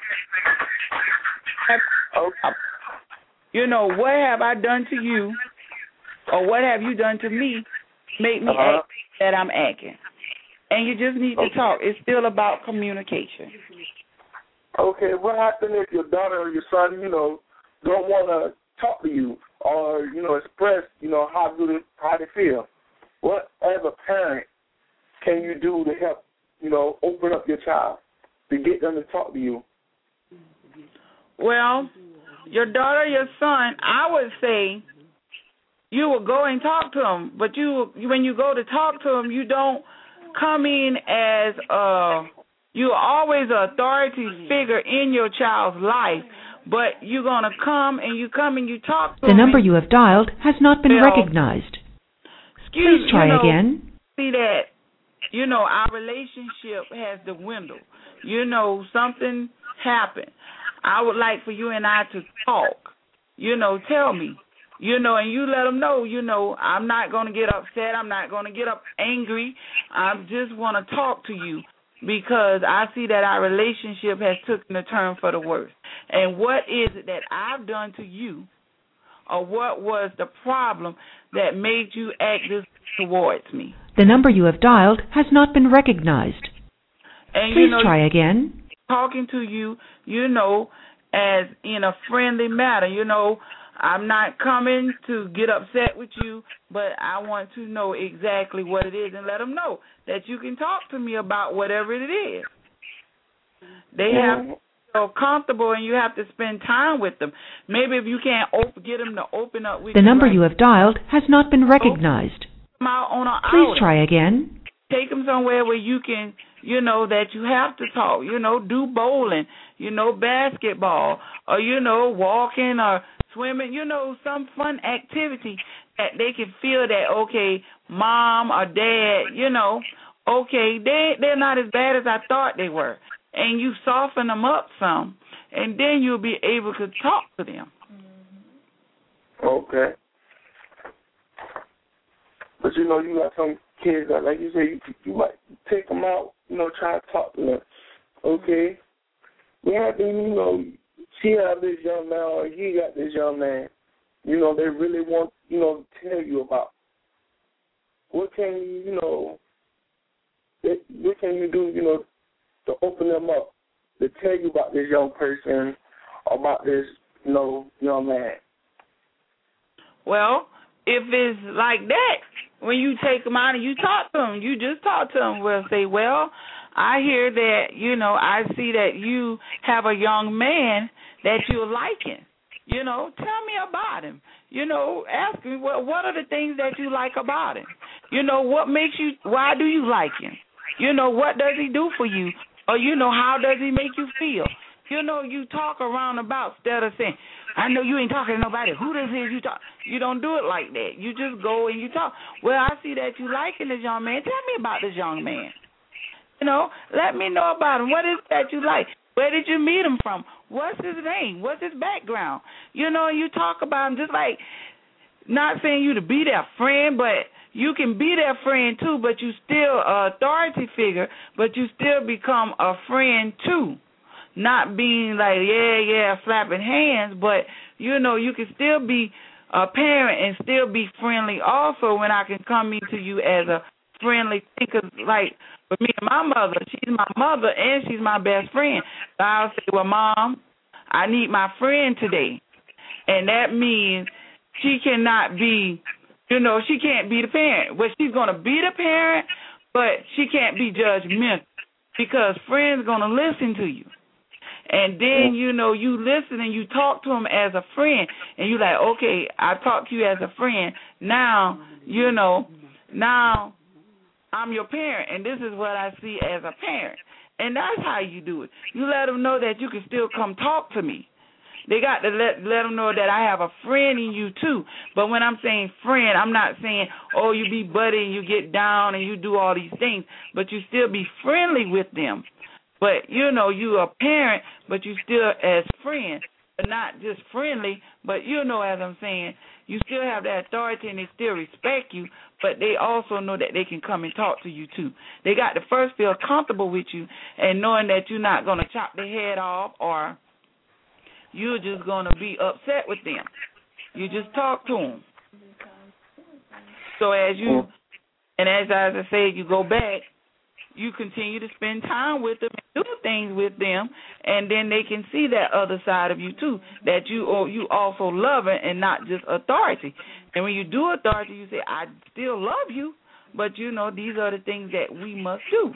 you know, what have I done to you or what have you done to me make me Uh-huh. act that I'm acting? And you just need to talk. It's still about communication. Okay, what happens if your daughter or your son, you know, don't want to talk to you or, you know, express, you know, how do they, how they feel? What, as a parent, can you do to help, you know, open up your child to get them to talk to you? Well, your daughter, your son, I would say you will go and talk to them, but you, when you go to talk to them, you don't come in as a, you're always an authority figure in your child's life, but you're going to come and you come and you talk to The them. number you have dialed has not been Well, recognized. Excuse, Please try you know, again. See that, you know, our relationship has dwindled. You know, something happened. I would like for you and I to talk. You know, tell me. You know, and you let them know, you know, I'm not going to get upset. I'm not going to get up angry. I just want to talk to you because I see that our relationship has taken a turn for the worse. And what is it that I've done to you, or what was the problem that made you act this towards me? The number you have dialed has not been recognized. And Please you know, try again. talking to you, you know, as in a friendly manner. You know, I'm not coming to get upset with you, but I want to know exactly what it is and let them know that you can talk to me about whatever it is. They have to feel comfortable, and you have to spend time with them. Maybe if you can't op- get them to open up with The you, number like, you have dialed has not been recognized. come out on an Please outing. try again. Take them somewhere where you can, you know, that you have to talk. You know, do bowling, you know, basketball, or, you know, walking or swimming, you know, some fun activity that they can feel that, okay, mom or dad, you know, okay, they, they're not as bad as I thought they were. And you soften them up some, and then you'll be able to talk to them. Okay. But, you know, you got some kids that, like you say, you, you might take them out, you know, try to talk to them. Okay. We have to, you know, she have this young man or he got this young man, you know, they really want, you know, to tell you about. What can you, you know, what can you do, you know, to open them up, to tell you about this young person, about this, you know, young man? Well, if it's like that, when you take them out and you talk to them, you just talk to them. We'll say, well, I hear that, you know, I see that you have a young man that you're liking. You know, tell me about him. You know, ask me, well, what are the things that you like about him? You know, what makes you, why do you like him? You know, what does he do for you? Or, you know, how does he make you feel? You know, you talk around about instead of saying, I know you ain't talking to nobody. Who does this you talk? You don't do it like that. You just go and you talk. Well, I see that you liking this young man. Tell me about this young man. You know, let me know about him. What is it that you like? Where did you meet him from? What's his name? What's his background? You know, you talk about him just like, not saying you to be their friend, but you can be their friend too, but you still an authority figure, but you still become a friend too. Not being like, yeah, yeah, slapping hands, but, you know, you can still be a parent and still be friendly also when I can come into you as a friendly thing. Because, like, for me and my mother, she's my mother and she's my best friend. So I'll say, well, Mom, I need my friend today. And that means she cannot be, you know, she can't be the parent. Well, she's going to be the parent, but she can't be judgmental because friends are going to listen to you. And then, you know, you listen and you talk to them as a friend, and you're like, okay, I talked to you as a friend. Now, you know, now I'm your parent, and this is what I see as a parent. And that's how you do it. You let them know that you can still come talk to me. They got to let let them know that I have a friend in you, too. But when I'm saying friend, I'm not saying, oh, you be buddy and you get down and you do all these things, but you still be friendly with them. But, you know, you a parent, but you still as friend, but not just friendly, but, you know, as I'm saying, you still have that authority and they still respect you, but they also know that they can come and talk to you, too. They got to first feel comfortable with you and knowing that you're not going to chop their head off or you're just going to be upset with them. You just talk to them. So as you, and as, as I said, you go back, you continue to spend time with them and do things with them, and then they can see that other side of you, too, that you or you also love it and not just authority. And when you do authority, you say, I still love you, but, you know, these are the things that we must do.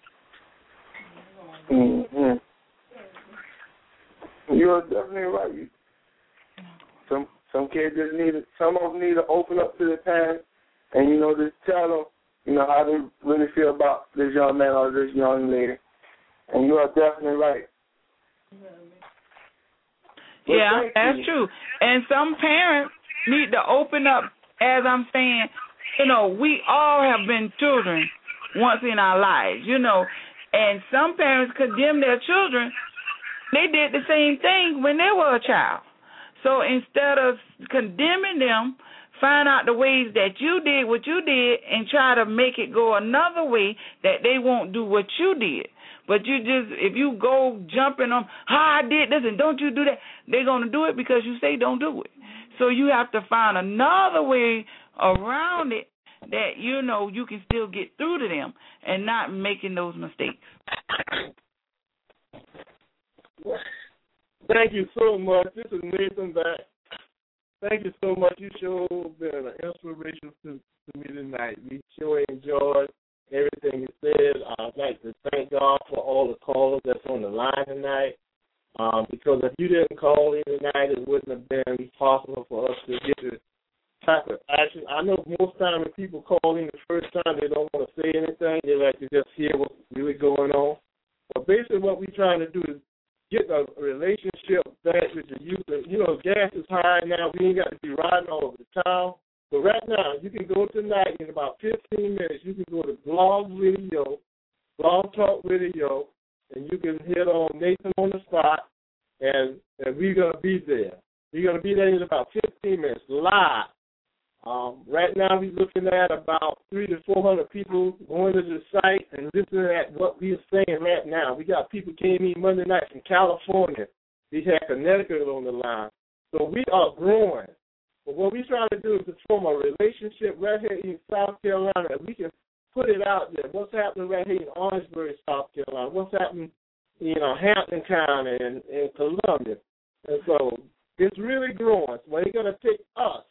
Mm-hmm. You're definitely right. Some some kids just need to, some of them need to open up to the parents and, you know, just tell them, you know, how they really feel about this young man or this young lady. And you are definitely right. Yeah, that's true. And some parents need to open up, as I'm saying, you know, we all have been children once in our lives, you know, and some parents condemn their children. They did the same thing when they were a child. So instead of condemning them, find out the ways that you did what you did and try to make it go another way that they won't do what you did. But you just, if you go jumping on, how I did this and don't you do that, they're going to do it because you say don't do it. So you have to find another way around it that, you know, you can still get through to them and not making those mistakes. Thank you so much. This is Nathan back. Thank you so much. You sure been an inspiration to, to me tonight. We sure enjoyed everything you said. I'd like to thank God for all the callers that's on the line tonight. Um, because if you didn't call in tonight, it wouldn't have been possible for us to get the type of action. I know most times when people call in the first time, they don't want to say anything. They like to just hear what's really going on. But basically what we're trying to do is get a relationship back with the youth. You know, gas is high now. We ain't got to be riding all over the town. But right now, you can go tonight in about fifteen minutes. You can go to Blog Radio, Blog Talk Radio, and you can hit on Nathan on the Spot, and, and we're going to be there. We're going to be there in about fifteen minutes, live. Um, right now, we're looking at about three to four hundred people going to the site and listening at what we're saying right now. We got people came in Monday night from California. We had Connecticut on the line. So we are growing. But what we're trying to do is to form a relationship right here in South Carolina, and we can put it out there. What's happening right here in Orangeburg, South Carolina? What's happening in you know, Hampton County and, and Columbia? And so it's really growing. So it's going to take us,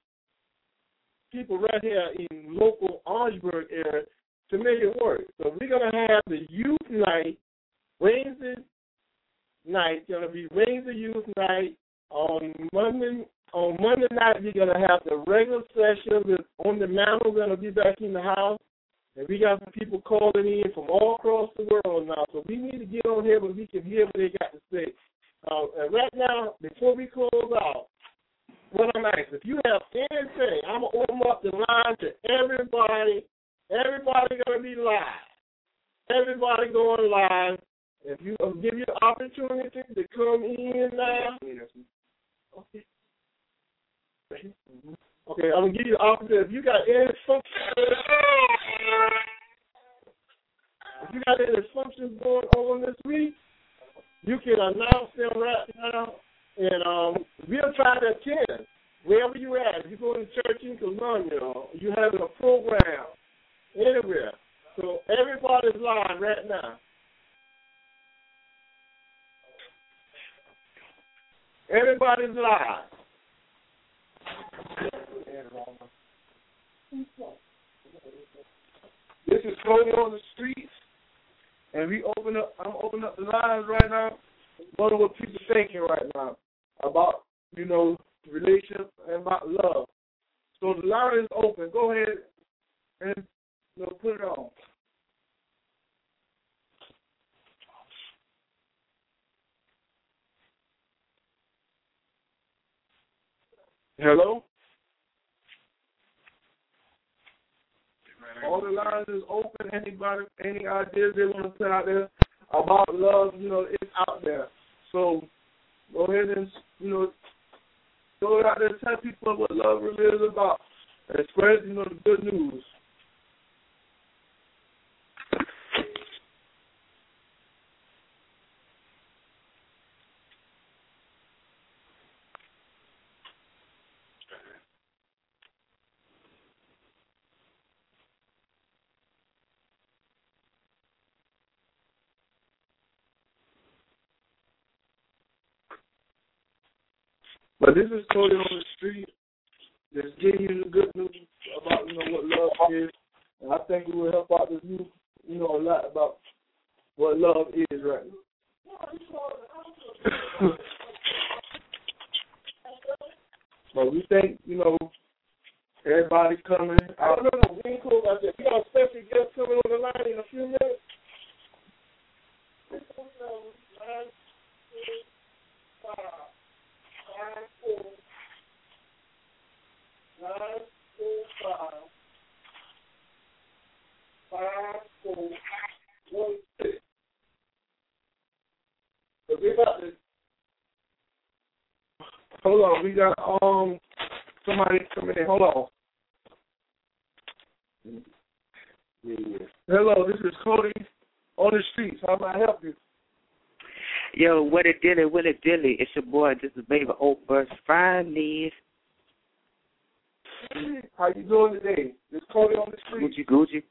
people right here in local Orangeburg area, to make it work. So we're going to have the youth night, Wednesday night. It's going to be Wednesday youth night. On Monday on Monday night, we're going to have the regular session with On the Mantle. We're going to be back in the house. And we got some people calling in from all across the world now. So we need to get on here where we can hear what they got to say. Uh, and right now, before we close out, what I'm asking, if you have anything, I'm going to open up the line to everybody. Everybody going to be live. Everybody going live. If you I'll give you the opportunity to come in now. Okay. Okay, I'm going to give you the opportunity. If you got any functions, if you got any functions going on this week, you can announce them right now. And um, we'll try to attend wherever you're at. If you go to church in Columbia, or you having a program anywhere. So everybody's live right now. Everybody's live. This is Cody on the Streets, and we open up. I'm opening up the lines right now. wonder what people thinking right now about, you know, relationship and about love. So the line is open. Go ahead and, you know, put it on. Hello? All the lines is open. Anybody, any ideas they want to put out there about love, you know, it's out there. So go ahead and, you know, go out there and tell people what love really is about and spread, you know, the good news. But this is Cody on the street, just giving you the good news about, you know, what love is. And I think it will help out the youth, you know, a lot about what love is right now. But we think, you know, everybody coming out. No, no, no, we ain't cool about that. We got a special guest coming on the line in a few minutes. Nine four nine four five five four one six. So we got this. Hold on, we got um somebody coming in. Hold on. Yeah, yeah. Hello, this is Cody on the streets. How may I help you? Yo, what it dilly, what it dilly? It's your boy, this is Baby Oak Burst Fridays. How you doing today? This is Cody on the street. Gucci,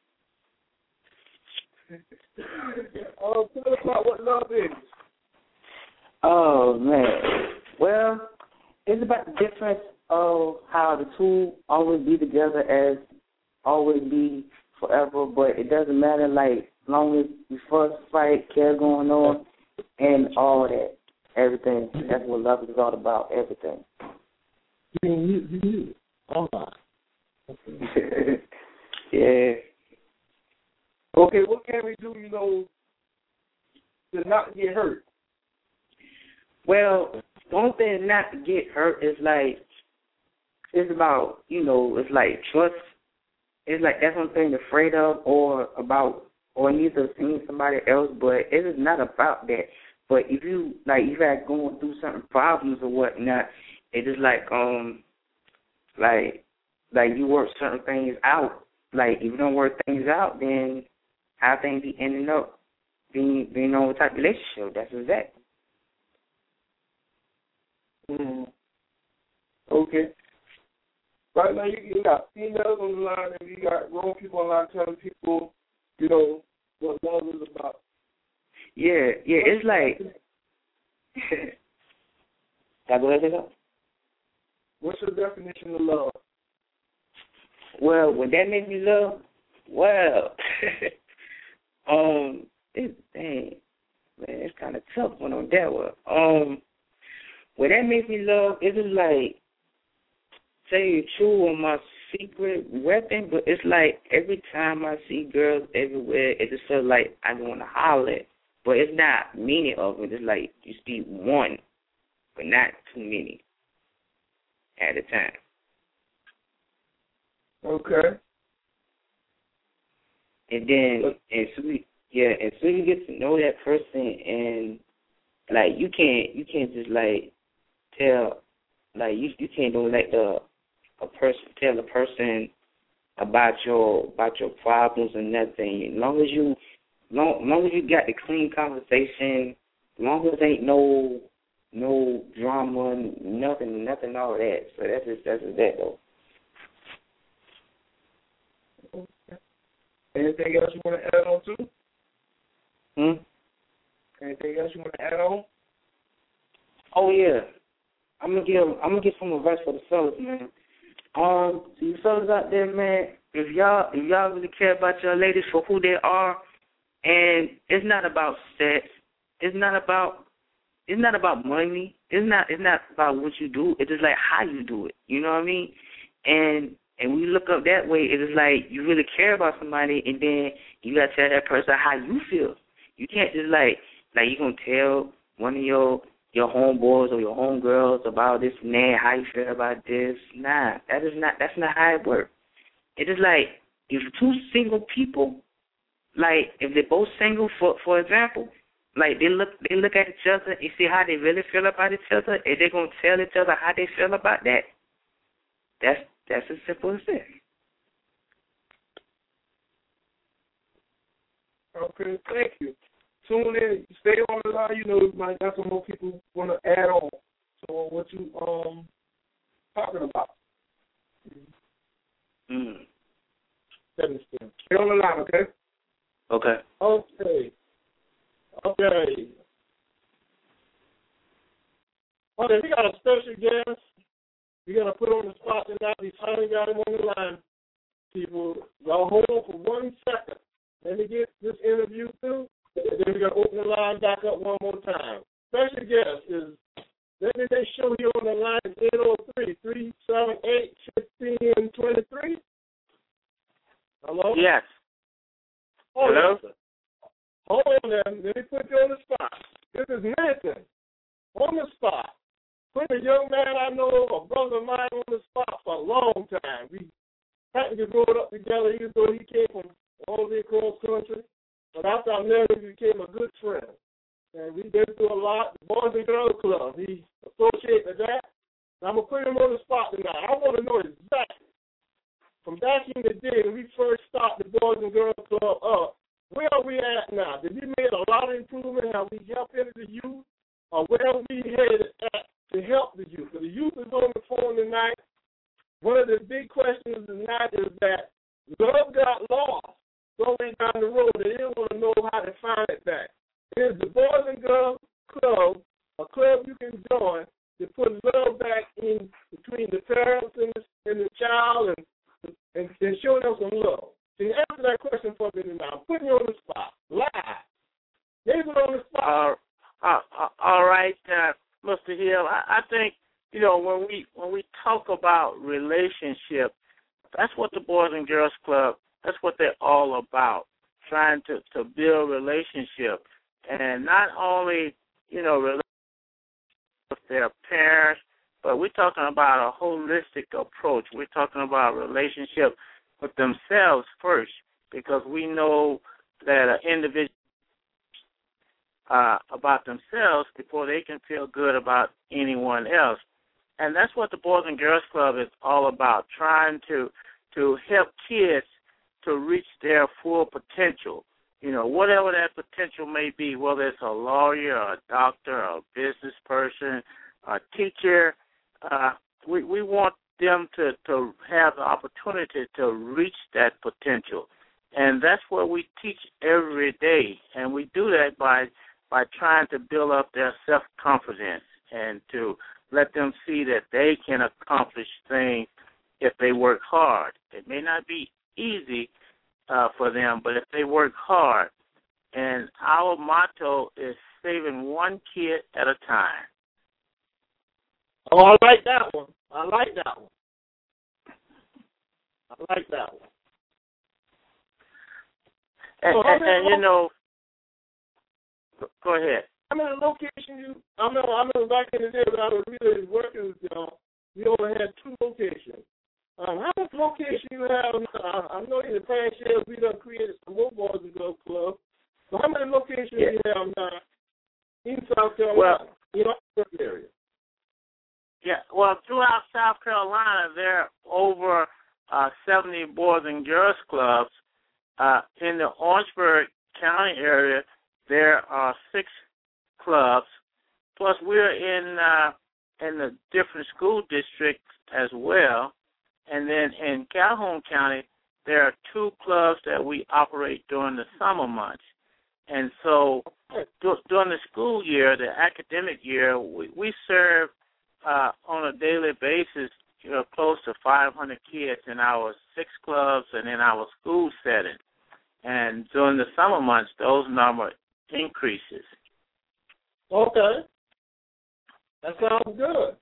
Gucci. uh, tell us about what love is. Oh, man. Well, it's about the difference of how the two always be together as always be forever, but it doesn't matter, like, as long as we first fight, care going on, and all that, everything. That's what love is all about, everything. You you you all right. Yeah. Okay, what can we do, you know, to not get hurt? Well, the only thing not to get hurt is like, it's about, you know, it's like trust. It's like that's one thing you're afraid of, or about, or neither seeing somebody else, but it is not about that. But if you, like, you've had going through certain problems or whatnot, it is like, um, like, like you work certain things out. Like, if you don't work things out, then how things be ending up being, being on a type of relationship. That's exact. Mm. Okay. Right now, you, you got females on the line, and you got grown people on the line telling people, you know, what love is about. Yeah, yeah, it's like. Can I go ahead and go? What's your definition of love? Well, when that makes me love, well, um, it, dang, man, it's kind of tough one on that one. Um, when that makes me love, it is like, tell you the truth, on my secret weapon, but it's like every time I see girls everywhere, it just feels like I want to holler. But it's not many of them. It's like you see one, but not too many at a time. Okay. And then, and so we, yeah, and so you get to know that person, and like you can't, you can't just like tell, like you, you can't don't let the a person tell a person about your about your problems and nothing. As long as you, long, long as you got the clean conversation, as long as ain't no no drama, nothing, nothing, all that. So that's just that's just that though. Okay. Anything else you want to add on to? Hmm. Anything else you want to add on? Oh yeah, I'm gonna give I'm gonna give some advice for the fellas, man. Um, to you fellas out there, man, if y'all if y'all really care about your ladies for who they are, and it's not about sex, it's not about it's not about money. It's not it's not about what you do. It's just like how you do it. You know what I mean? And and when you look up that way, it is like you really care about somebody, and then you gotta tell that person how you feel. You can't just like like you gonna tell one of your your homeboys or your homegirls about this and that, how you feel about this. Nah, that is not that's not how it works. It is like if two single people, like if they're both single, for for example, like they look they look at each other and see how they really feel about each other, and they're gonna tell each other how they feel about that. That's that's as simple as that. Okay, thank you. Tune in, stay on the line. You know, we might got some more people want to add on. So what you um talking about? Mm. Stay on the line, okay? Okay. Okay. Okay. Okay, we got a special guest. We're going to put on the spot tonight. We finally got him on the line. People, y'all hold on for one second. Let me get this interview through, and then we're going to open the line back up one more time. Special guest is, let me make sure you're on the line, eight oh three, three seven eight, one five two three. Hello? Yes. Hold Hello? on. Hold on there. Let me put you on the spot. This is Nathan. On the spot. Put a young man I know, a brother of mine, on the spot for a long time. We practically grew up together, even though he came from all the way across country. But after I met him, we became a good friend. And we've been through a lot. The Boys and Girls Club, he associated with that. And I'm going to put him on the spot tonight. I want to know exactly, from back in the day when we first started the Boys and Girls Club up, where are we at now? Did we make a lot of improvement? Have we helped into the youth? Or where are we headed at to help the youth? Because the youth is on the phone tonight. One of the big questions tonight is that love got lost going down the road. They didn't want to know how to find it back. It is the Boys and Girls Club, a club you can join to put love back in between the parents and the, and the child and, and, and show them some love. Can you answer that question for me tonight? I'm putting you on the spot, live. David on the spot. Uh, uh, all right, uh, Mister Hill. I, I think you know when we when we talk about relationship, that's what the Boys and Girls Club. That's what they're all about. Trying to, to build relationship, and not only you know relationship with their parents, but we're talking about a holistic approach. We're talking about relationship with themselves first, because we know that an individual uh, about themselves before they can feel good about anyone else. And that's what the Boys and Girls Club is all about, trying to to help kids to reach their full potential. You know, whatever that potential may be, whether it's a lawyer, or a doctor, or a business person, a teacher, uh, we, we want them to, to have the opportunity to reach that potential. And that's what we teach every day. And we do that by by trying to build up their self-confidence and to let them see that they can accomplish things if they work hard. It may not be easy uh, for them, but if they work hard. And our motto is saving one kid at a time. Oh, I like that one. I like that one. I like that one. And, so and, and you know, go ahead. How many locations you, I remember, I remember back in the day when I was really working with y'all, we only had two locations. Um, how much location you have? Uh, I know in the past years we done created some more Boys and Girls Club. So how many locations yeah. do you have now in South Carolina, well, in our area? Yeah, well, throughout South Carolina, there are over uh, seventy Boys and Girls Clubs. Uh, in the Orangeburg County area, there are six clubs. Plus, we're in uh, in the different school districts as well. And then in Calhoun County, there are two clubs that we operate during the summer months. And so d- during the school year, the academic year, we, we serve uh, on a daily basis, you know, close to five hundred kids in our six clubs and in our school setting. And during the summer months, those number increases. Okay. That sounds good.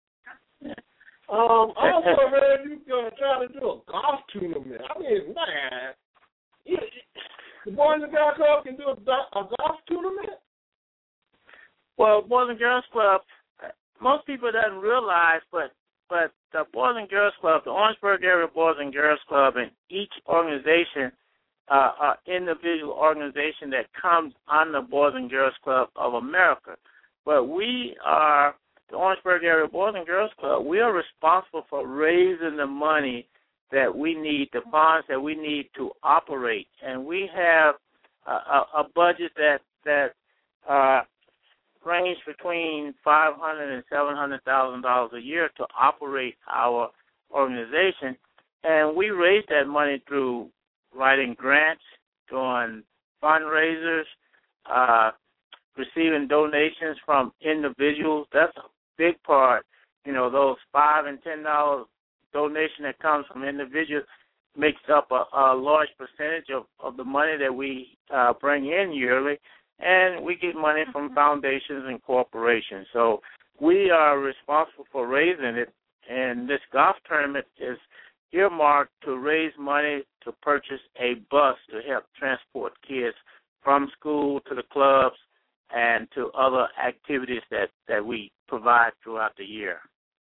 Um, I also heard you gonna try to do a golf tournament. I mean, man, you, the Boys and Girls Club can do a, a golf tournament. Well, Boys and Girls Club, most people doesn't realize, but but the Boys and Girls Club, the Orangeburg Area Boys and Girls Club, and each organization, uh, uh, individual organization that comes under Boys and Girls Club of America. But we are, the Orangeburg Area Boys and Girls Club, we are responsible for raising the money that we need, the funds that we need to operate. And we have a, a, a budget that, that uh, range between five hundred thousand dollars and seven hundred thousand dollars a year to operate our organization. And we raise that money through writing grants, doing fundraisers, uh, receiving donations from individuals. That's a big part. You know, those five and ten dollar donation that comes from individuals makes up a, a large percentage of, of the money that we uh, bring in yearly, and we get money from foundations and corporations. So we are responsible for raising it, and this golf tournament is earmarked to raise money to purchase a bus to help transport kids from school to the clubs and to other activities that, that we provide throughout the year.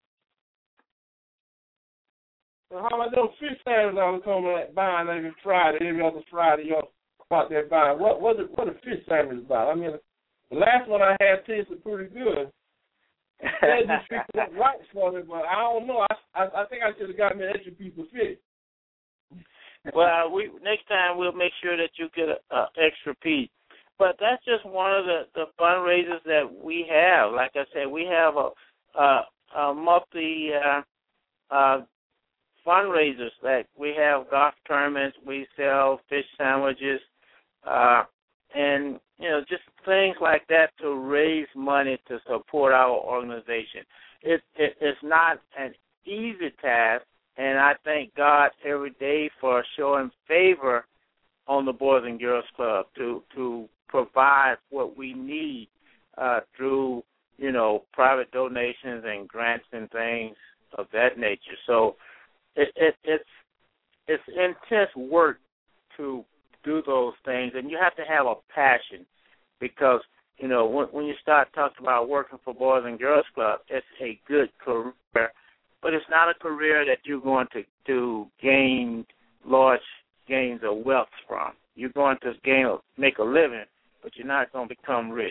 Well, how about those fish sandwiches I was coming at buying every Friday, every other Friday, you know, about that buying? What what are, what are fish sandwiches about? I mean, the last one I had tasted pretty good. Said you fixed up right for me, but I don't know. I, I I think I should have gotten an extra piece of fish. Well, we next time we'll make sure that you get an extra piece. But that's just one of the, the fundraisers that we have. Like I said, we have a, a, a multi uh, uh, fundraisers. Like we have golf tournaments, we sell fish sandwiches, uh, and you know just things like that to raise money to support our organization. It, it it's not an easy task, and I thank God every day for showing favor on the Boys and Girls Club to to provide what we need uh, through, you know, private donations and grants and things of that nature. So it, it, it's it's intense work to do those things, and you have to have a passion because, you know, when, when you start talking about working for Boys and Girls Club, it's a good career, but it's not a career that you're going to, to gain large gains of wealth from. You're going to gain make a living, but you're not going to become rich.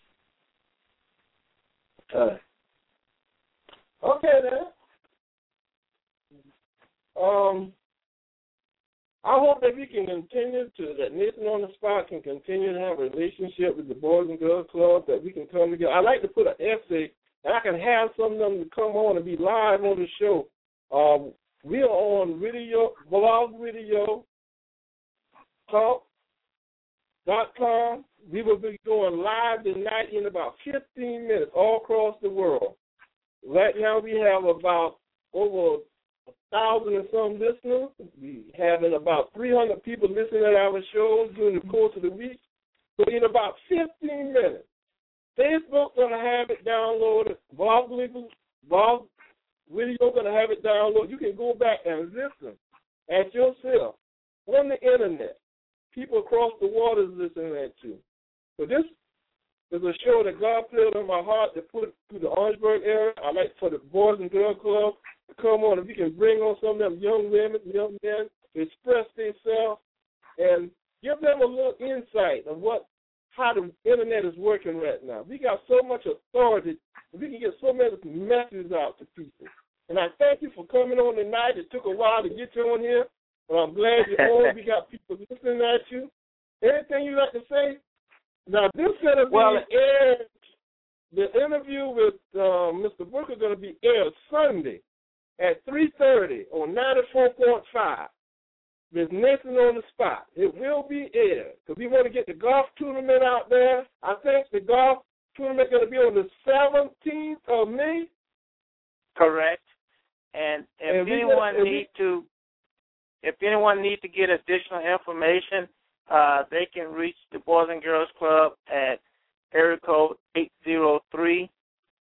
Okay. Okay, then. Um, I hope that we can continue to, that Nathan on the Spot can continue to have a relationship with the Boys and Girls Club, that we can come together. I like to put an essay, and I can have some of them to come on and be live on the show. Um, we are on video, blog video, talk dot com. We will be going live tonight in about fifteen minutes all across the world. Right now we have about over a thousand and some listeners. We having about three hundred people listening to our shows during the course of the week. So in about fifteen minutes, Facebook's going to have it downloaded. Blog blog video going to have it downloaded. You can go back and listen at yourself on the internet. People across the water is listening at you. So this is a show that God put on my heart to put through the Orangeburg area. I like for the Boys and Girls Club to come on, and we can bring on some of them young women, young men, to express themselves and give them a little insight of what how the internet is working right now. We got so much authority, we can get so many messages out to people. And I thank you for coming on tonight. It took a while to get you on here. But I'm glad you're on. We got people listening at you. Anything you like to say? Now, this going to be well, aired, the interview with uh, Mister Booker is going to be aired Sunday at three thirty on ninety-four point five with Nathan on the Spot. It will be aired because we want to get the golf tournament out there. I think the golf tournament is going to be on the seventeenth of May. Correct. And if and anyone we, need we, to... If anyone needs to get additional information, uh, they can reach the Boys and Girls Club at area code eight zero three, five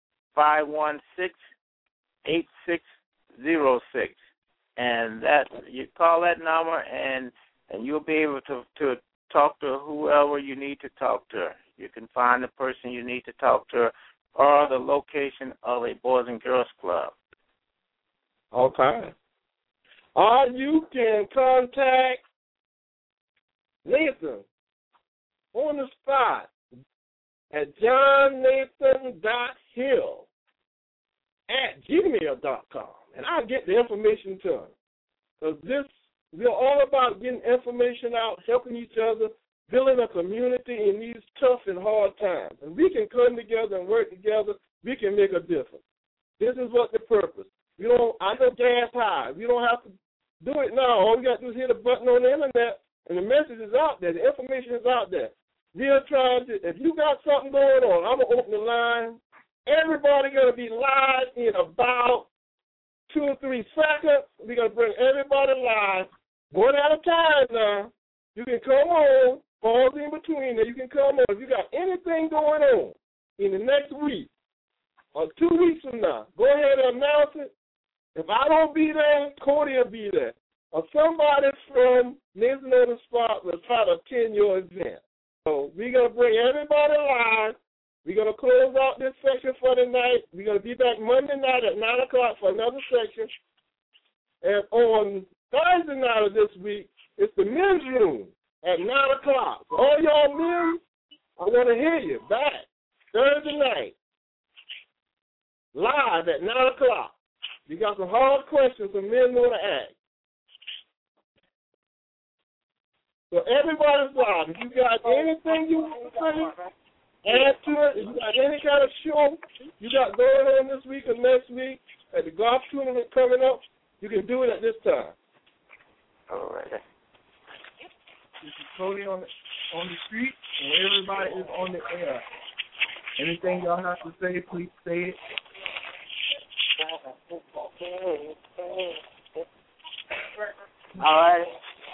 five one six, eight six zero six. And that you call that number, and and you'll be able to, to talk to whoever you need to talk to. You can find the person you need to talk to or the location of a Boys and Girls Club. Okay. Or you can contact Nathan on the spot at john nathan dot hill at gmail dot com, and I'll get the information to him. Because this, we're all about getting information out, helping each other, building a community in these tough and hard times. And we can come together and work together, we can make a difference. This is what the purpose. We don't, I know gas high. We don't have to do it now. All we got to do is hit a button on the internet, and the message is out there. The information is out there. We are trying to, if you got something going on, I'm going to open the line. Everybody going to be live in about two or three seconds. We're going to bring everybody live, one at a time now. You can come on, pause in between, and you can come on. If you got anything going on in the next week or two weeks from now, go ahead and announce it. If I don't be there, Cody will be there. Or somebody from Nathan on the Spot will try to attend your event. So we're going to bring everybody live. We're going to close out this section for the night. We're going to be back Monday night at nine o'clock for another section. And on Thursday night of this week, it's the men's room at nine o'clock. So all y'all men, I want to hear you back Thursday night, live at nine o'clock. You got some hard questions some men want to ask. So everybody's live. If you got anything you want to say, add to it. If you got any kind of show you got going on this week or next week at the golf tournament coming up, you can do it at this time. All right. This is Cody on the, on the street, and everybody is on the air. Anything y'all have to say, please say it. All right.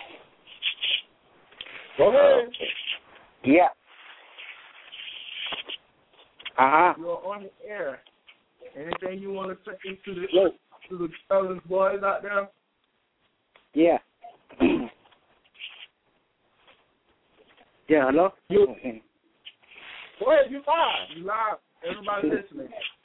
Go ahead. Yeah. Uh-huh. You're on the air. Anything you want to say to the, to the fellas, boys out there? Yeah. Yeah, hello? You, go ahead, you live. You live. Everybody listening.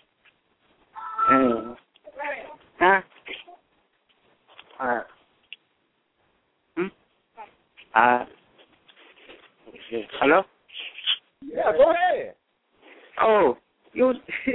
Uh, huh? All right. Hmm? Uh, hello? Yeah, go ahead. Oh, you.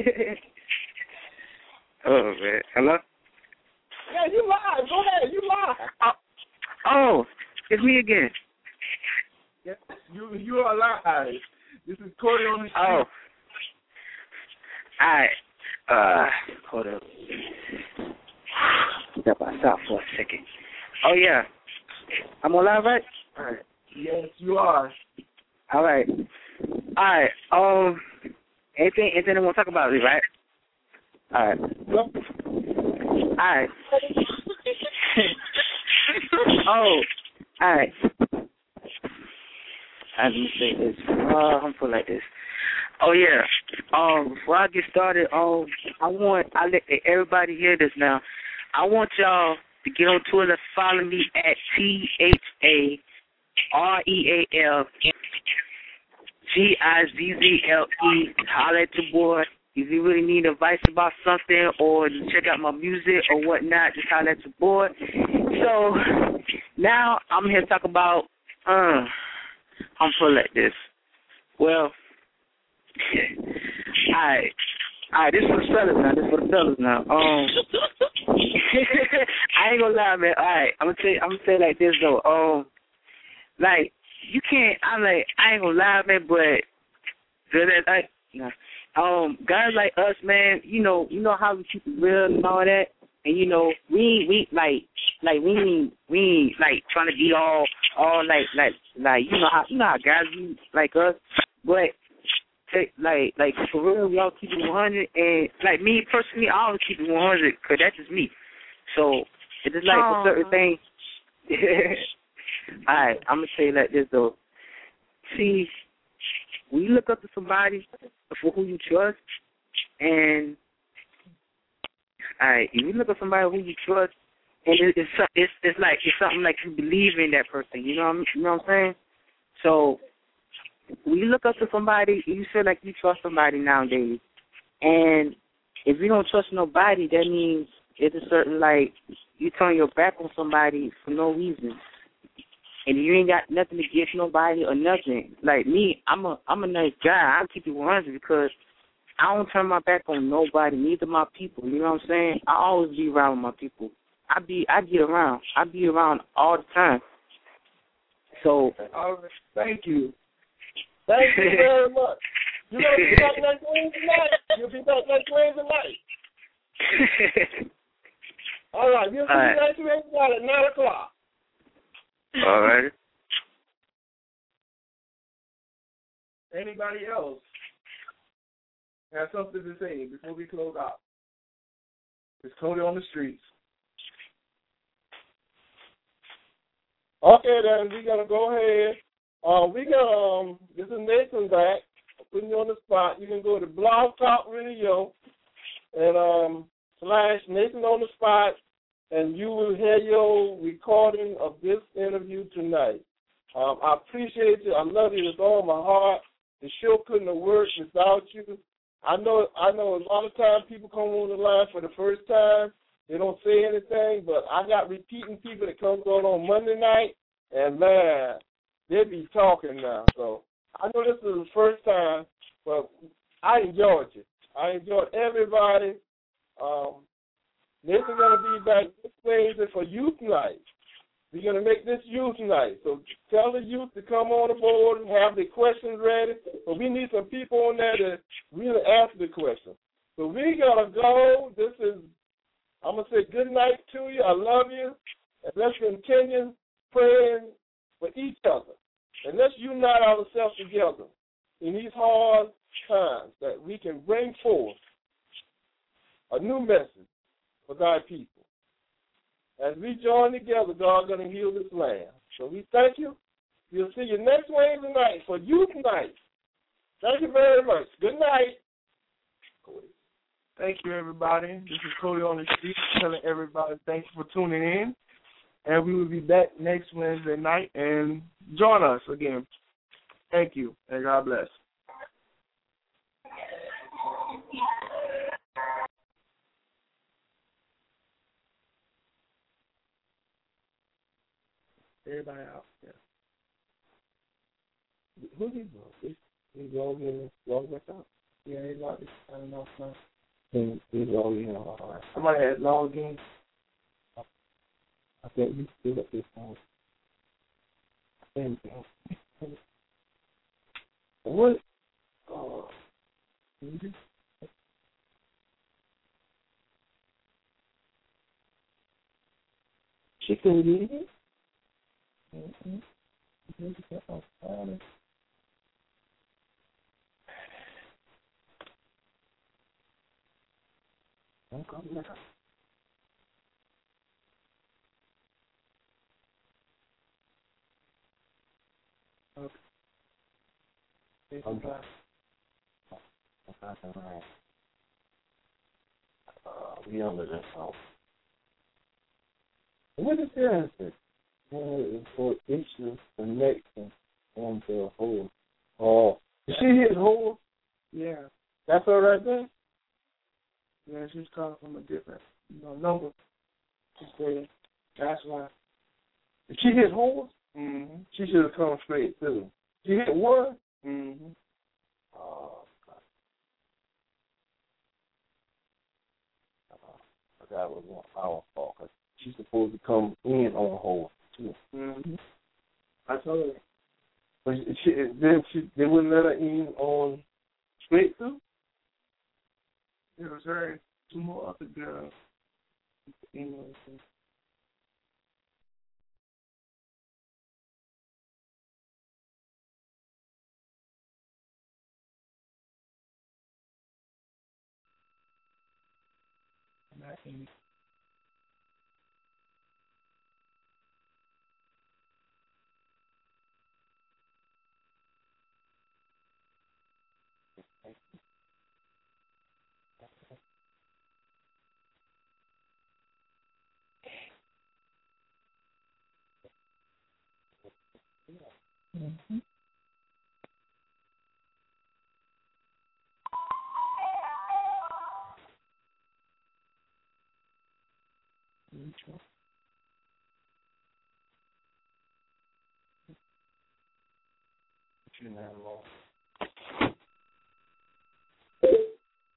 Oh, man. Hello? Yeah, you live. Go ahead. You live. Oh, oh it's me again. Yeah, you you are live. This is Cody on the street. Oh. All right. Uh, hold up. Step outside for a second. Oh, yeah. I'm on live, right? All right. Yes, you are. All right. All right. Um, anything, anything I want to talk about, right? All right. Yep. All right. Oh, all right. Let me say this. Uh, I'm put like this. Oh yeah. Um, before I get started, um, I want I let everybody hear this now. I want y'all to get on Twitter, follow me at T H A R E A L G I Z Z L E. Holler at your boy. If you really need advice about something or to check out my music or whatnot, just holler at your boy. So now I'm here to talk about. Uh, I'm full like this. Well, alright, alright. This for the fellas now. This for the fellas now. Um, I ain't gonna lie, man. Alright, I'm gonna tell. You, I'm gonna say it like this though. Um, like you can't. I'm like I ain't gonna lie, man. But like, nah. um, guys like us, man. You know, you know how we keep it real and all that. And you know, we we like like we ain't we ain't like trying to be all all like like like you know how you know how guys be like us, but like like for real we all keep it one hundred, and like me personally I always keep it one hundred because that's just me. So it's just like Aww. for certain things. All right, I'm gonna say it like this though. See, when you look up to somebody for who you trust, and all right, if you look at somebody who you trust, and it, it's so- it's it's like it's something like you believe in that person. You know what I'm, you know what I'm saying? So when you look up to somebody, you feel like you trust somebody nowadays. And if you don't trust nobody, that means it's a certain, like, you turn your back on somebody for no reason. And you ain't got nothing to give nobody or nothing. Like me, I'm a I'm a nice guy. I'll keep it one hundred because I don't turn my back on nobody, neither my people. You know what I'm saying? I always be around with my people. I be I get around. I be around all the time. So All right. Thank you. Thank you very much. You're going to be back next Wednesday night. You'll be back next Wednesday night. All right. We'll see All you right. next Wednesday night at nine o'clock. All right. Anybody else have something to say before we close out? It's Cody on the streets. Okay, then we're gonna go ahead. Uh, we got um, this is Nathan back. I'm putting you on the spot. You can go to Blog Talk Radio and um slash Nathan on the spot, and you will hear your recording of this interview tonight. Um, I appreciate you. I love you with all my heart. The show couldn't have worked without you. I know. I know. A lot of times people come on the line for the first time. They don't say anything, but I got repeating people that comes on on Monday night, and man, they be talking now. So I know this is the first time, but I enjoyed it. I enjoyed everybody. Um, this is going to be back this Wednesday for Youth Night. We're going to make this Youth Night. So tell the youth to come on the board and have their questions ready. But we need some people on there to really answer the questions. So we got to go. This is, I'm going to say good night to you. I love you. And let's continue praying for each other. And let's unite ourselves together in these hard times that we can bring forth a new message for thy people. As we join together, God is going to heal this land. So we thank you. We'll see you next Wednesday night for Youth Night. Thank you very much. Good night. Thank you, everybody. This is Cody on the street telling everybody thanks for tuning in. And we will be back next Wednesday night. And join us again. Thank you, and God bless. Everybody out. Yeah. Who he go? He he log in, log back out. Yeah, he logged. I don't know. Now. He he log in. All right. Somebody had logged in. I think we still up this phone. What? Oh. She can get it. Mm-hmm. Don't come back. Okay. I'm back. Uh, we under this house. What is the answer? Uh, for issues connection on the whole. Oh, you see his whole? Yeah. That's her right there? Yeah, she's calling from a different you know, number. She said, that's why. Did she hit holes? Mm-hmm. She should have come straight through. She hit one? Mm-hmm. Oh, God. Uh, that was one our fault. Cause she's supposed to come in on a hole. Mm-hmm. I told her. But she, then she, they wouldn't let her in on straight through? There was her two more other girls. You know, not in. Mm-hmm. Okay. You're not lost.